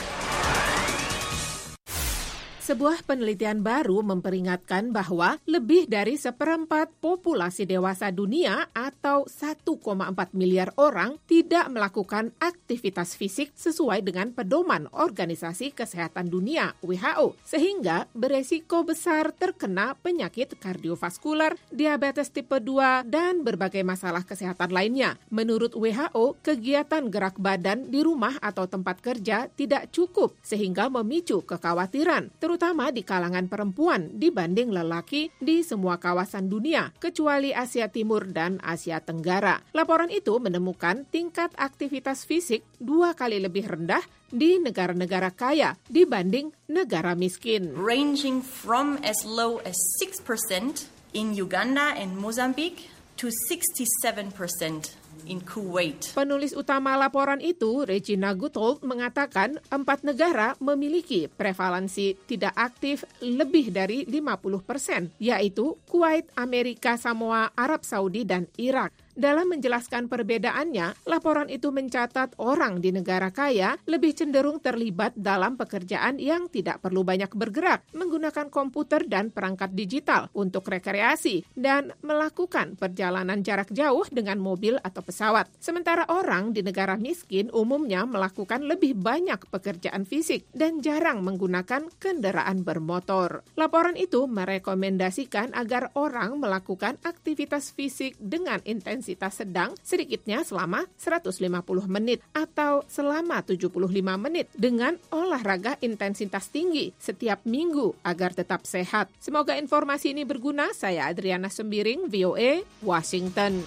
Sebuah penelitian baru memperingatkan bahwa lebih dari seperempat populasi dewasa dunia atau satu koma empat miliar orang tidak melakukan aktivitas fisik sesuai dengan pedoman Organisasi Kesehatan Dunia W H O, sehingga beresiko besar terkena penyakit kardiovaskular, diabetes tipe dua, dan berbagai masalah kesehatan lainnya. Menurut W H O, kegiatan gerak badan di rumah atau tempat kerja tidak cukup sehingga memicu kekhawatiran, terutama di kalangan perempuan dibanding lelaki di semua kawasan dunia, kecuali Asia Timur dan Asia Tenggara. Laporan itu menemukan tingkat aktivitas fisik dua kali lebih rendah di negara-negara kaya dibanding negara miskin. Ranging from as low as six percent in Uganda and Mozambique to sixty-seven percent in Kuwait. Penulis utama laporan itu, Regina Guttold, mengatakan empat negara memiliki prevalensi tidak aktif lebih dari lima puluh persen, yaitu Kuwait, Amerika, Samoa, Arab Saudi, dan Irak. Dalam menjelaskan perbedaannya, laporan itu mencatat orang di negara kaya lebih cenderung terlibat dalam pekerjaan yang tidak perlu banyak bergerak, menggunakan komputer dan perangkat digital untuk rekreasi, dan melakukan perjalanan jarak jauh dengan mobil atau pesawat. Sementara orang di negara miskin umumnya melakukan lebih banyak pekerjaan fisik dan jarang menggunakan kendaraan bermotor. Laporan itu merekomendasikan agar orang melakukan aktivitas fisik dengan intensitas sedang sedikitnya selama seratus lima puluh menit atau selama tujuh puluh lima menit dengan olahraga intensitas tinggi setiap minggu agar tetap sehat. Semoga informasi ini berguna. Saya Adriana Sembiring, V O A, Washington.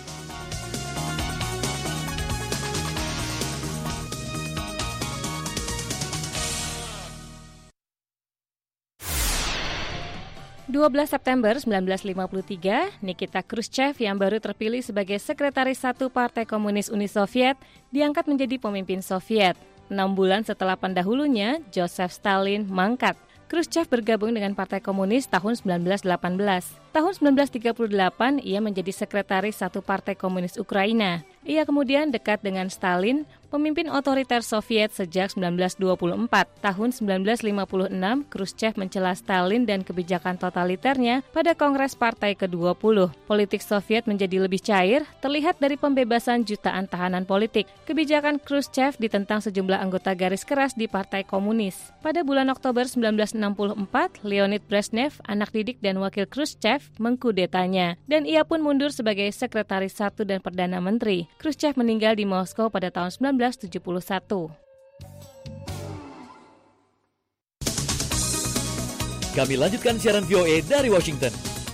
dua belas September seribu sembilan ratus lima puluh tiga, Nikita Khrushchev yang baru terpilih sebagai Sekretaris Satu Partai Komunis Uni Soviet diangkat menjadi pemimpin Soviet. Enam bulan setelah pendahulunya, Joseph Stalin mangkat. Khrushchev bergabung dengan Partai Komunis tahun sembilan belas delapan belas. Tahun sembilan belas tiga puluh delapan, ia menjadi Sekretaris Satu Partai Komunis Ukraina. Ia kemudian dekat dengan Stalin, pemimpin otoriter Soviet sejak sembilan belas dua puluh empat. Tahun sembilan belas lima puluh enam, Khrushchev mencela Stalin dan kebijakan totaliternya pada Kongres Partai ke dua puluh. Politik Soviet menjadi lebih cair, terlihat dari pembebasan jutaan tahanan politik. Kebijakan Khrushchev ditentang sejumlah anggota garis keras di Partai Komunis. Pada bulan Oktober sembilan belas enam puluh empat, Leonid Brezhnev, anak didik dan wakil Khrushchev, mengkudetanya, dan ia pun mundur sebagai Sekretaris Satu dan Perdana Menteri. Khrushchev meninggal di Moskow pada tahun sembilan belas tujuh puluh satu. Kami lanjutkan siaran V O A dari Washington.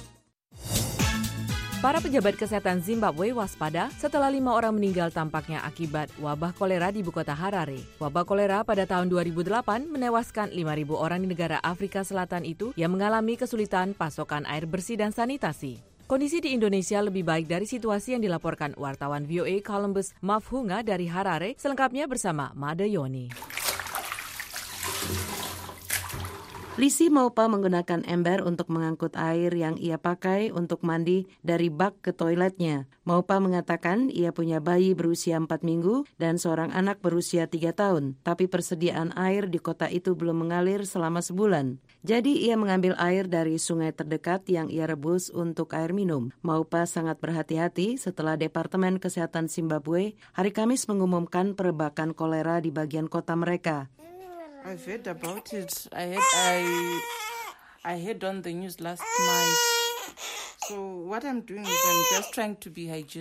Para pejabat kesehatan Zimbabwe waspada setelah lima orang meninggal tampaknya akibat wabah kolera di ibu kota Harare. Wabah kolera pada tahun dua ribu delapan menewaskan lima ribu orang di negara Afrika Selatan itu yang mengalami kesulitan pasokan air bersih dan sanitasi. Kondisi di Indonesia lebih baik dari situasi yang dilaporkan wartawan V O A Columbus Mafhunga dari Harare, selengkapnya bersama Made Yoni. Lisi Maupa menggunakan ember untuk mengangkut air yang ia pakai untuk mandi dari bak ke toiletnya. Maupa mengatakan ia punya bayi berusia empat minggu dan seorang anak berusia tiga tahun, tapi persediaan air di kota itu belum mengalir selama sebulan. Jadi ia mengambil air dari sungai terdekat yang ia rebus untuk air minum. Maupa sangat berhati-hati setelah Departemen Kesehatan Zimbabwe hari Kamis mengumumkan perebakan kolera di bagian kota mereka. I've heard about it. I heard I I heard on the news last night. So what I'm doing is I'm just trying to be hygienic.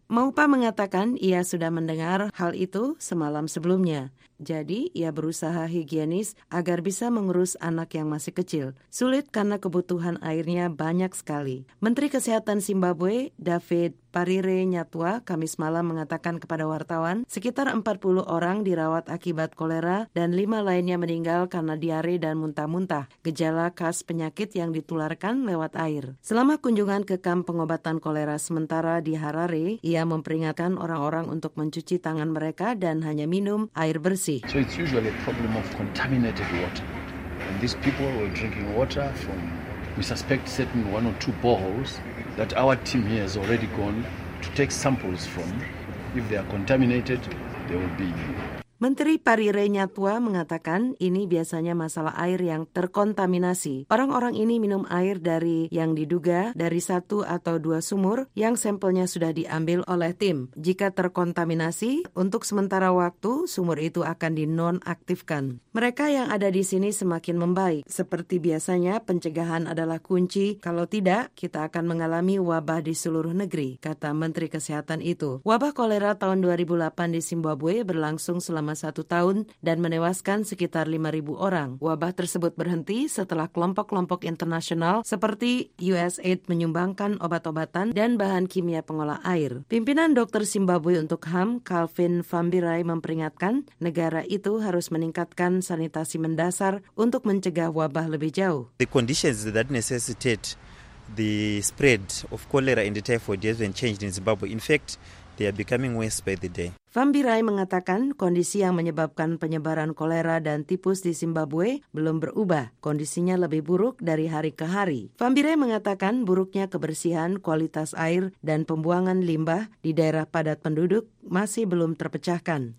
Maupa mengatakan ia sudah mendengar hal itu semalam sebelumnya. Jadi, ia berusaha higienis agar bisa mengurus anak yang masih kecil. Sulit karena kebutuhan airnya banyak sekali. Menteri Kesehatan Zimbabwe, David Parire Nyatwa, Kamis malam mengatakan kepada wartawan, sekitar empat puluh orang dirawat akibat kolera dan lima lainnya meninggal karena diare dan muntah-muntah, gejala khas penyakit yang ditularkan lewat air. Selama kunjungan ke kamp pengobatan kolera sementara di Harare, ia memperingatkan orang-orang untuk mencuci tangan mereka dan hanya minum air bersih. So it's usually a problem of contaminated water. And these people were drinking water from, we suspect, certain one or two boreholes that our team here has already gone to take samples from. If they are contaminated, they will be... Menteri Parire Nyatwa mengatakan ini biasanya masalah air yang terkontaminasi. Orang-orang ini minum air dari yang diduga dari satu atau dua sumur yang sampelnya sudah diambil oleh tim. Jika terkontaminasi, untuk sementara waktu sumur itu akan dinonaktifkan. Mereka yang ada di sini semakin membaik. Seperti biasanya, pencegahan adalah kunci. Kalau tidak, kita akan mengalami wabah di seluruh negeri, kata Menteri Kesehatan itu. Wabah kolera tahun dua ribu delapan di Zimbabwe berlangsung selama satu tahun dan menewaskan sekitar lima ribu orang. Wabah tersebut berhenti setelah kelompok-kelompok internasional seperti U S A I D menyumbangkan obat-obatan dan bahan kimia pengolah air. Pimpinan dokter Zimbabwe untuk H A M, Calvin Fambirai, memperingatkan negara itu harus meningkatkan sanitasi mendasar untuk mencegah wabah lebih jauh. The conditions that necessitate the spread of cholera and typhoid haven't changed in Zimbabwe. In fact, they are becoming worse by the day. Fambirai mengatakan kondisi yang menyebabkan penyebaran kolera dan tipus di Zimbabwe belum berubah. Kondisinya lebih buruk dari hari ke hari. Fambirai mengatakan buruknya kebersihan, kualitas air, dan pembuangan limbah di daerah padat penduduk masih belum terpecahkan.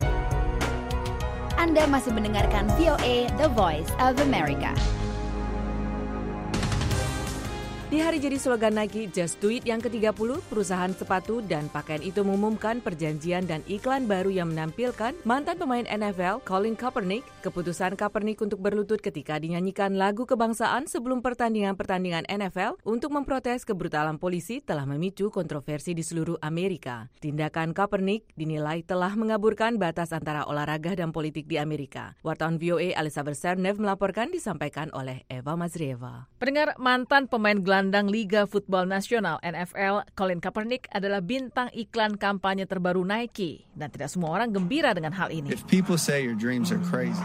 Anda masih mendengarkan V O A, The Voice of America. Di hari jadi slogan Nike Just Do It yang ke tiga puluh, perusahaan sepatu dan pakaian itu mengumumkan perjanjian dan iklan baru yang menampilkan mantan pemain N F L Colin Kaepernick. Keputusan Kaepernick untuk berlutut ketika dinyanyikan lagu kebangsaan sebelum pertandingan-pertandingan N F L untuk memprotes kebrutalan polisi telah memicu kontroversi di seluruh Amerika. Tindakan Kaepernick dinilai telah mengaburkan batas antara olahraga dan politik di Amerika. Wartawan V O A Alisa Bersernev melaporkan, disampaikan oleh Eva Mazrieva. Pendengar, mantan pemain gelandang Liga Football Nasional N F L Colin Kaepernick adalah bintang iklan kampanye terbaru Nike, dan tidak semua orang gembira dengan hal ini. If people say your dreams are crazy,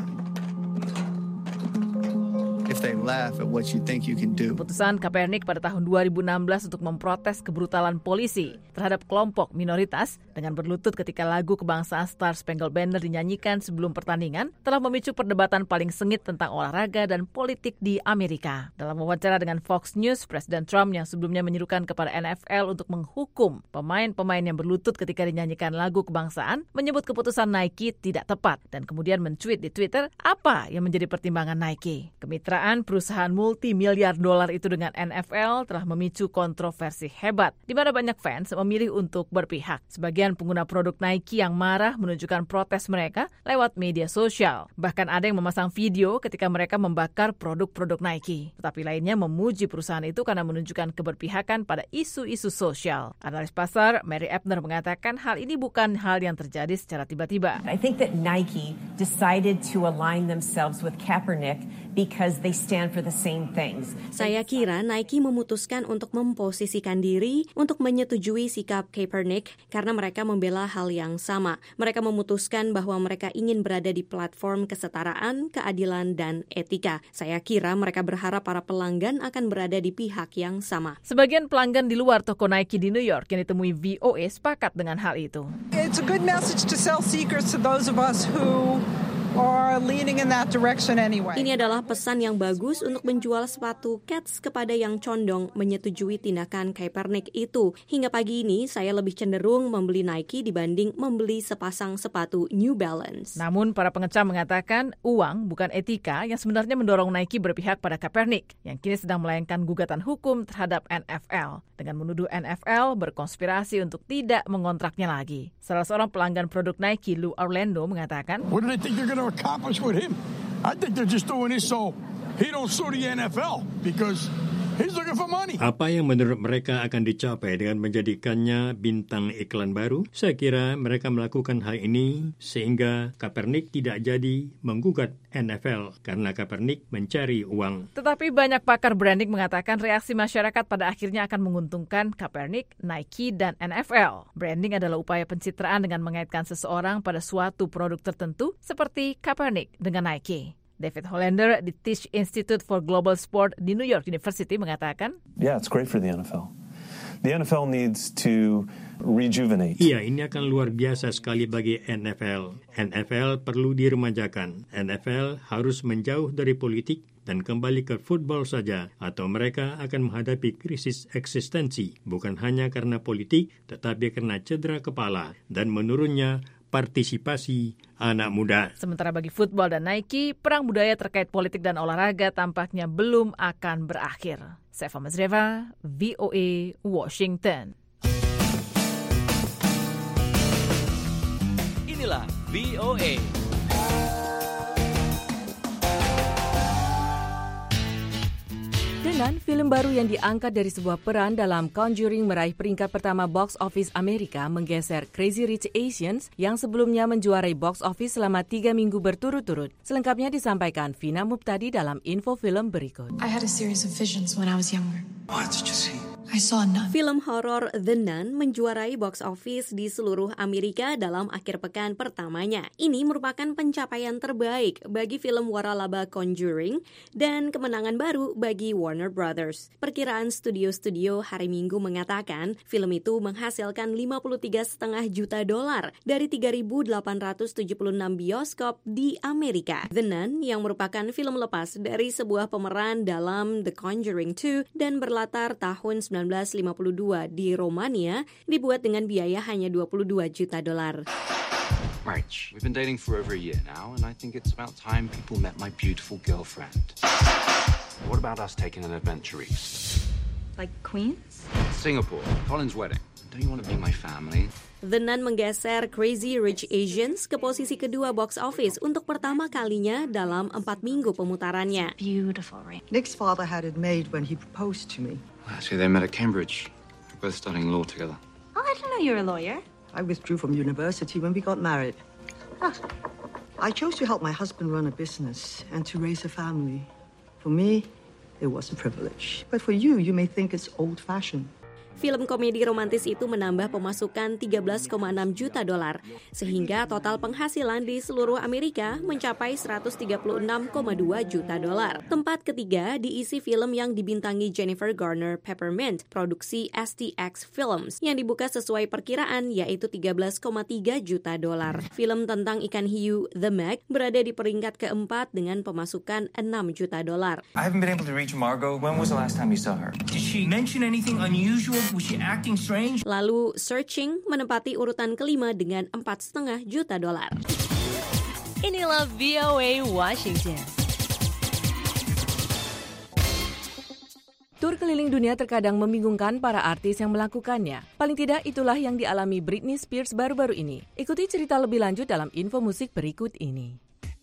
if they laugh at what you think you can do. Keputusan Kaepernick pada tahun dua ribu enam belas untuk memprotes kebrutalan polisi terhadap kelompok minoritas dengan berlutut ketika lagu kebangsaan Star Spangled Banner dinyanyikan sebelum pertandingan telah memicu perdebatan paling sengit tentang olahraga dan politik di Amerika. Dalam wawancara dengan Fox News, Presiden Trump yang sebelumnya menyerukan kepada N F L untuk menghukum pemain-pemain yang berlutut ketika dinyanyikan lagu kebangsaan, menyebut keputusan Nike tidak tepat dan kemudian men-tweet di Twitter apa yang menjadi pertimbangan Nike. Kemitraan perusahaan multi-miliar dolar itu dengan N F L telah memicu kontroversi hebat, di mana banyak fans memilih untuk berpihak. Sebagian pengguna produk Nike yang marah menunjukkan protes mereka lewat media sosial. Bahkan ada yang memasang video ketika mereka membakar produk-produk Nike. Tetapi lainnya memuji perusahaan itu karena menunjukkan keberpihakan pada isu-isu sosial. Analis pasar Mary Ebner mengatakan hal ini bukan hal yang terjadi secara tiba-tiba. I think that Nike decided to align themselves with Kaepernick because they stand for the same things. Saya kira Nike memutuskan untuk memposisikan diri untuk menyetujui sikap Kaepernick karena mereka membela hal yang sama. Mereka memutuskan bahwa mereka ingin berada di platform kesetaraan, keadilan, dan etika. Saya kira mereka berharap para pelanggan akan berada di pihak yang sama. Sebagian pelanggan di luar toko Nike di New York yang ditemui V O A sepakat dengan hal itu. It's a good message to sell sneakers to those of us who are leaning in that direction anyway. Ini adalah pesan yang bagus untuk menjual sepatu Keds kepada yang condong menyetujui tindakan Kaepernick itu. Hingga pagi ini, saya lebih cenderung membeli Nike dibanding membeli sepasang sepatu New Balance. Namun, para pengecam mengatakan uang bukan etika yang sebenarnya mendorong Nike berpihak pada Kaepernick, yang kini sedang melayangkan gugatan hukum terhadap N F L dengan menuduh N F L berkonspirasi untuk tidak mengontraknya lagi. Salah seorang pelanggan produk Nike, Lou Orlando, mengatakan, What do they think they're going to accomplish with him? I think they're just doing this so he don't sue the N F L because He's looking for money. Apa yang menurut mereka akan dicapai dengan menjadikannya bintang iklan baru? Saya kira mereka melakukan hal ini sehingga Kaepernick tidak jadi menggugat N F L karena Kaepernick mencari uang. Tetapi banyak pakar branding mengatakan reaksi masyarakat pada akhirnya akan menguntungkan Kaepernick, Nike, dan N F L. Branding adalah upaya pencitraan dengan mengaitkan seseorang pada suatu produk tertentu seperti Kaepernick dengan Nike. David Hollander di Tisch Institute for Global Sport di New York University mengatakan, Yeah, it's great for the N F L. The N F L needs to rejuvenate. Iya, ini akan luar biasa sekali bagi N F L. N F L perlu diremajakan. N F L harus menjauh dari politik dan kembali ke football saja, atau mereka akan menghadapi krisis eksistensi, bukan hanya karena politik, tetapi karena cedera kepala dan menurunnya partisipasi anak muda. Sementara bagi football dan Nike, perang budaya terkait politik dan olahraga tampaknya belum akan berakhir. Seva Mazreva, V O A, Washington. Inilah V O A. Dengan film baru yang diangkat dari sebuah peran dalam Conjuring meraih peringkat pertama box office Amerika menggeser Crazy Rich Asians yang sebelumnya menjuarai box office selama tiga minggu berturut-turut. Selengkapnya disampaikan Vina Muptadi dalam info film berikut. I had a series of visions when I was younger. What did you see? I saw a nun. Film horor The Nun menjuarai box office di seluruh Amerika dalam akhir pekan pertamanya. Ini merupakan pencapaian terbaik bagi film waralaba Conjuring dan kemenangan baru bagi Warner Brothers. Perkiraan studio-studio hari Minggu mengatakan film itu menghasilkan lima puluh tiga koma lima juta dolar dari tiga ribu delapan ratus tujuh puluh enam bioskop di Amerika. The Nun yang merupakan film lepas dari sebuah pemeran dalam The Conjuring two dan berlatar tahun sembilan belas lima puluh dua di Romania dibuat dengan biaya hanya dua puluh dua juta dolar. Marriage. We've been dating for over a year now, and I think it's about time people met my beautiful girlfriend. What about us taking an adventure east? Like Queens? Singapore, Colin's wedding. Don't you want to be my family? The Nun menggeser Crazy Rich Asians ke posisi kedua box office untuk pertama kalinya dalam empat minggu pemutarannya. Beautiful, right? Nick's father had it made when he proposed to me. Actually, they met at Cambridge. We're both studying law together. Oh, I didn't know you were a lawyer. I withdrew from university when we got married. Ah. I chose to help my husband run a business and to raise a family. For me, it was a privilege. But for you, you may think it's old-fashioned. Film komedi romantis itu menambah pemasukan tiga belas koma enam juta dolar, sehingga total penghasilan di seluruh Amerika mencapai seratus tiga puluh enam koma dua juta dolar. Tempat ketiga diisi film yang dibintangi Jennifer Garner Peppermint, produksi S T X Films, yang dibuka sesuai perkiraan yaitu tiga belas koma tiga juta dolar. Film tentang ikan hiu The Meg berada di peringkat keempat dengan pemasukan enam juta dolar. I haven't been able to reach Margot. When was the last time you saw her? Did she mention anything unusual? Was she acting strange? Lalu Searching menempati urutan kelima dengan empat koma lima juta dolar. Inilah V O A Washington. Tur keliling dunia terkadang membingungkan para artis yang melakukannya. Paling tidak itulah yang dialami Britney Spears baru-baru ini. Ikuti cerita lebih lanjut dalam info musik berikut ini.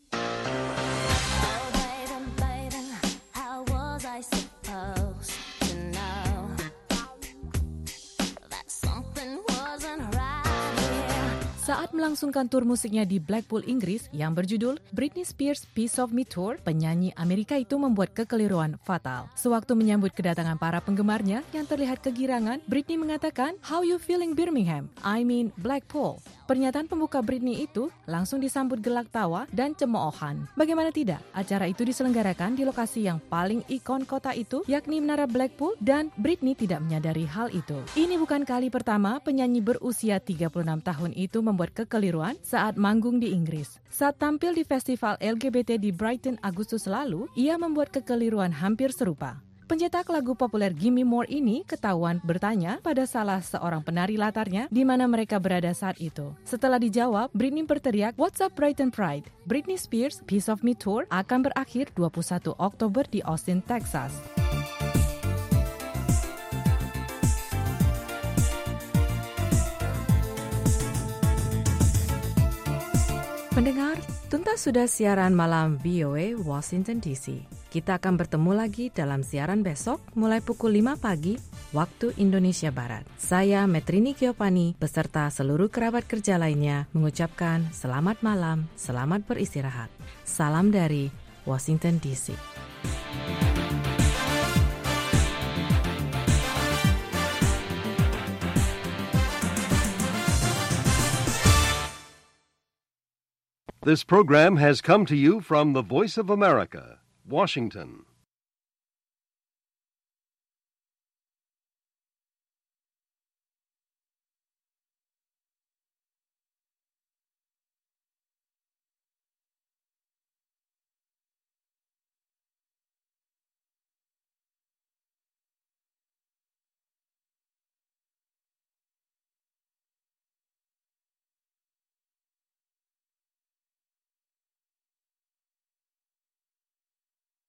Saat melangsungkan tur musiknya di Blackpool, Inggris yang berjudul Britney Spears Piece of Me Tour, penyanyi Amerika itu membuat kekeliruan fatal. Sewaktu menyambut kedatangan para penggemarnya yang terlihat kegirangan, Britney mengatakan, "How you feeling Birmingham? I mean Blackpool." Pernyataan pembuka Britney itu langsung disambut gelak tawa dan cemoohan. Bagaimana tidak, acara itu diselenggarakan di lokasi yang paling ikon kota itu, yakni Menara Blackpool, dan Britney tidak menyadari hal itu. Ini bukan kali pertama penyanyi berusia tiga puluh enam tahun itu membuat kekeliruan saat manggung di Inggris. Saat tampil di festival L G B T di Brighton Agustus lalu, ia membuat kekeliruan hampir serupa. Pencetak lagu populer Gimme More ini ketahuan bertanya pada salah seorang penari latarnya di mana mereka berada saat itu. Setelah dijawab, Britney berteriak, "What's up Brighton Pride?" Britney Spears Piece of Me Tour akan berakhir dua puluh satu Oktober di Austin, Texas. Pendengar, Tuntas sudah siaran malam V O A Washington D C. Kita akan bertemu lagi dalam siaran besok mulai pukul lima pagi waktu Indonesia Barat. Saya Metrini Giovanni beserta seluruh kerabat kerja lainnya mengucapkan selamat malam, selamat beristirahat. Salam dari Washington D C. This program has come to you from the Voice of America, Washington.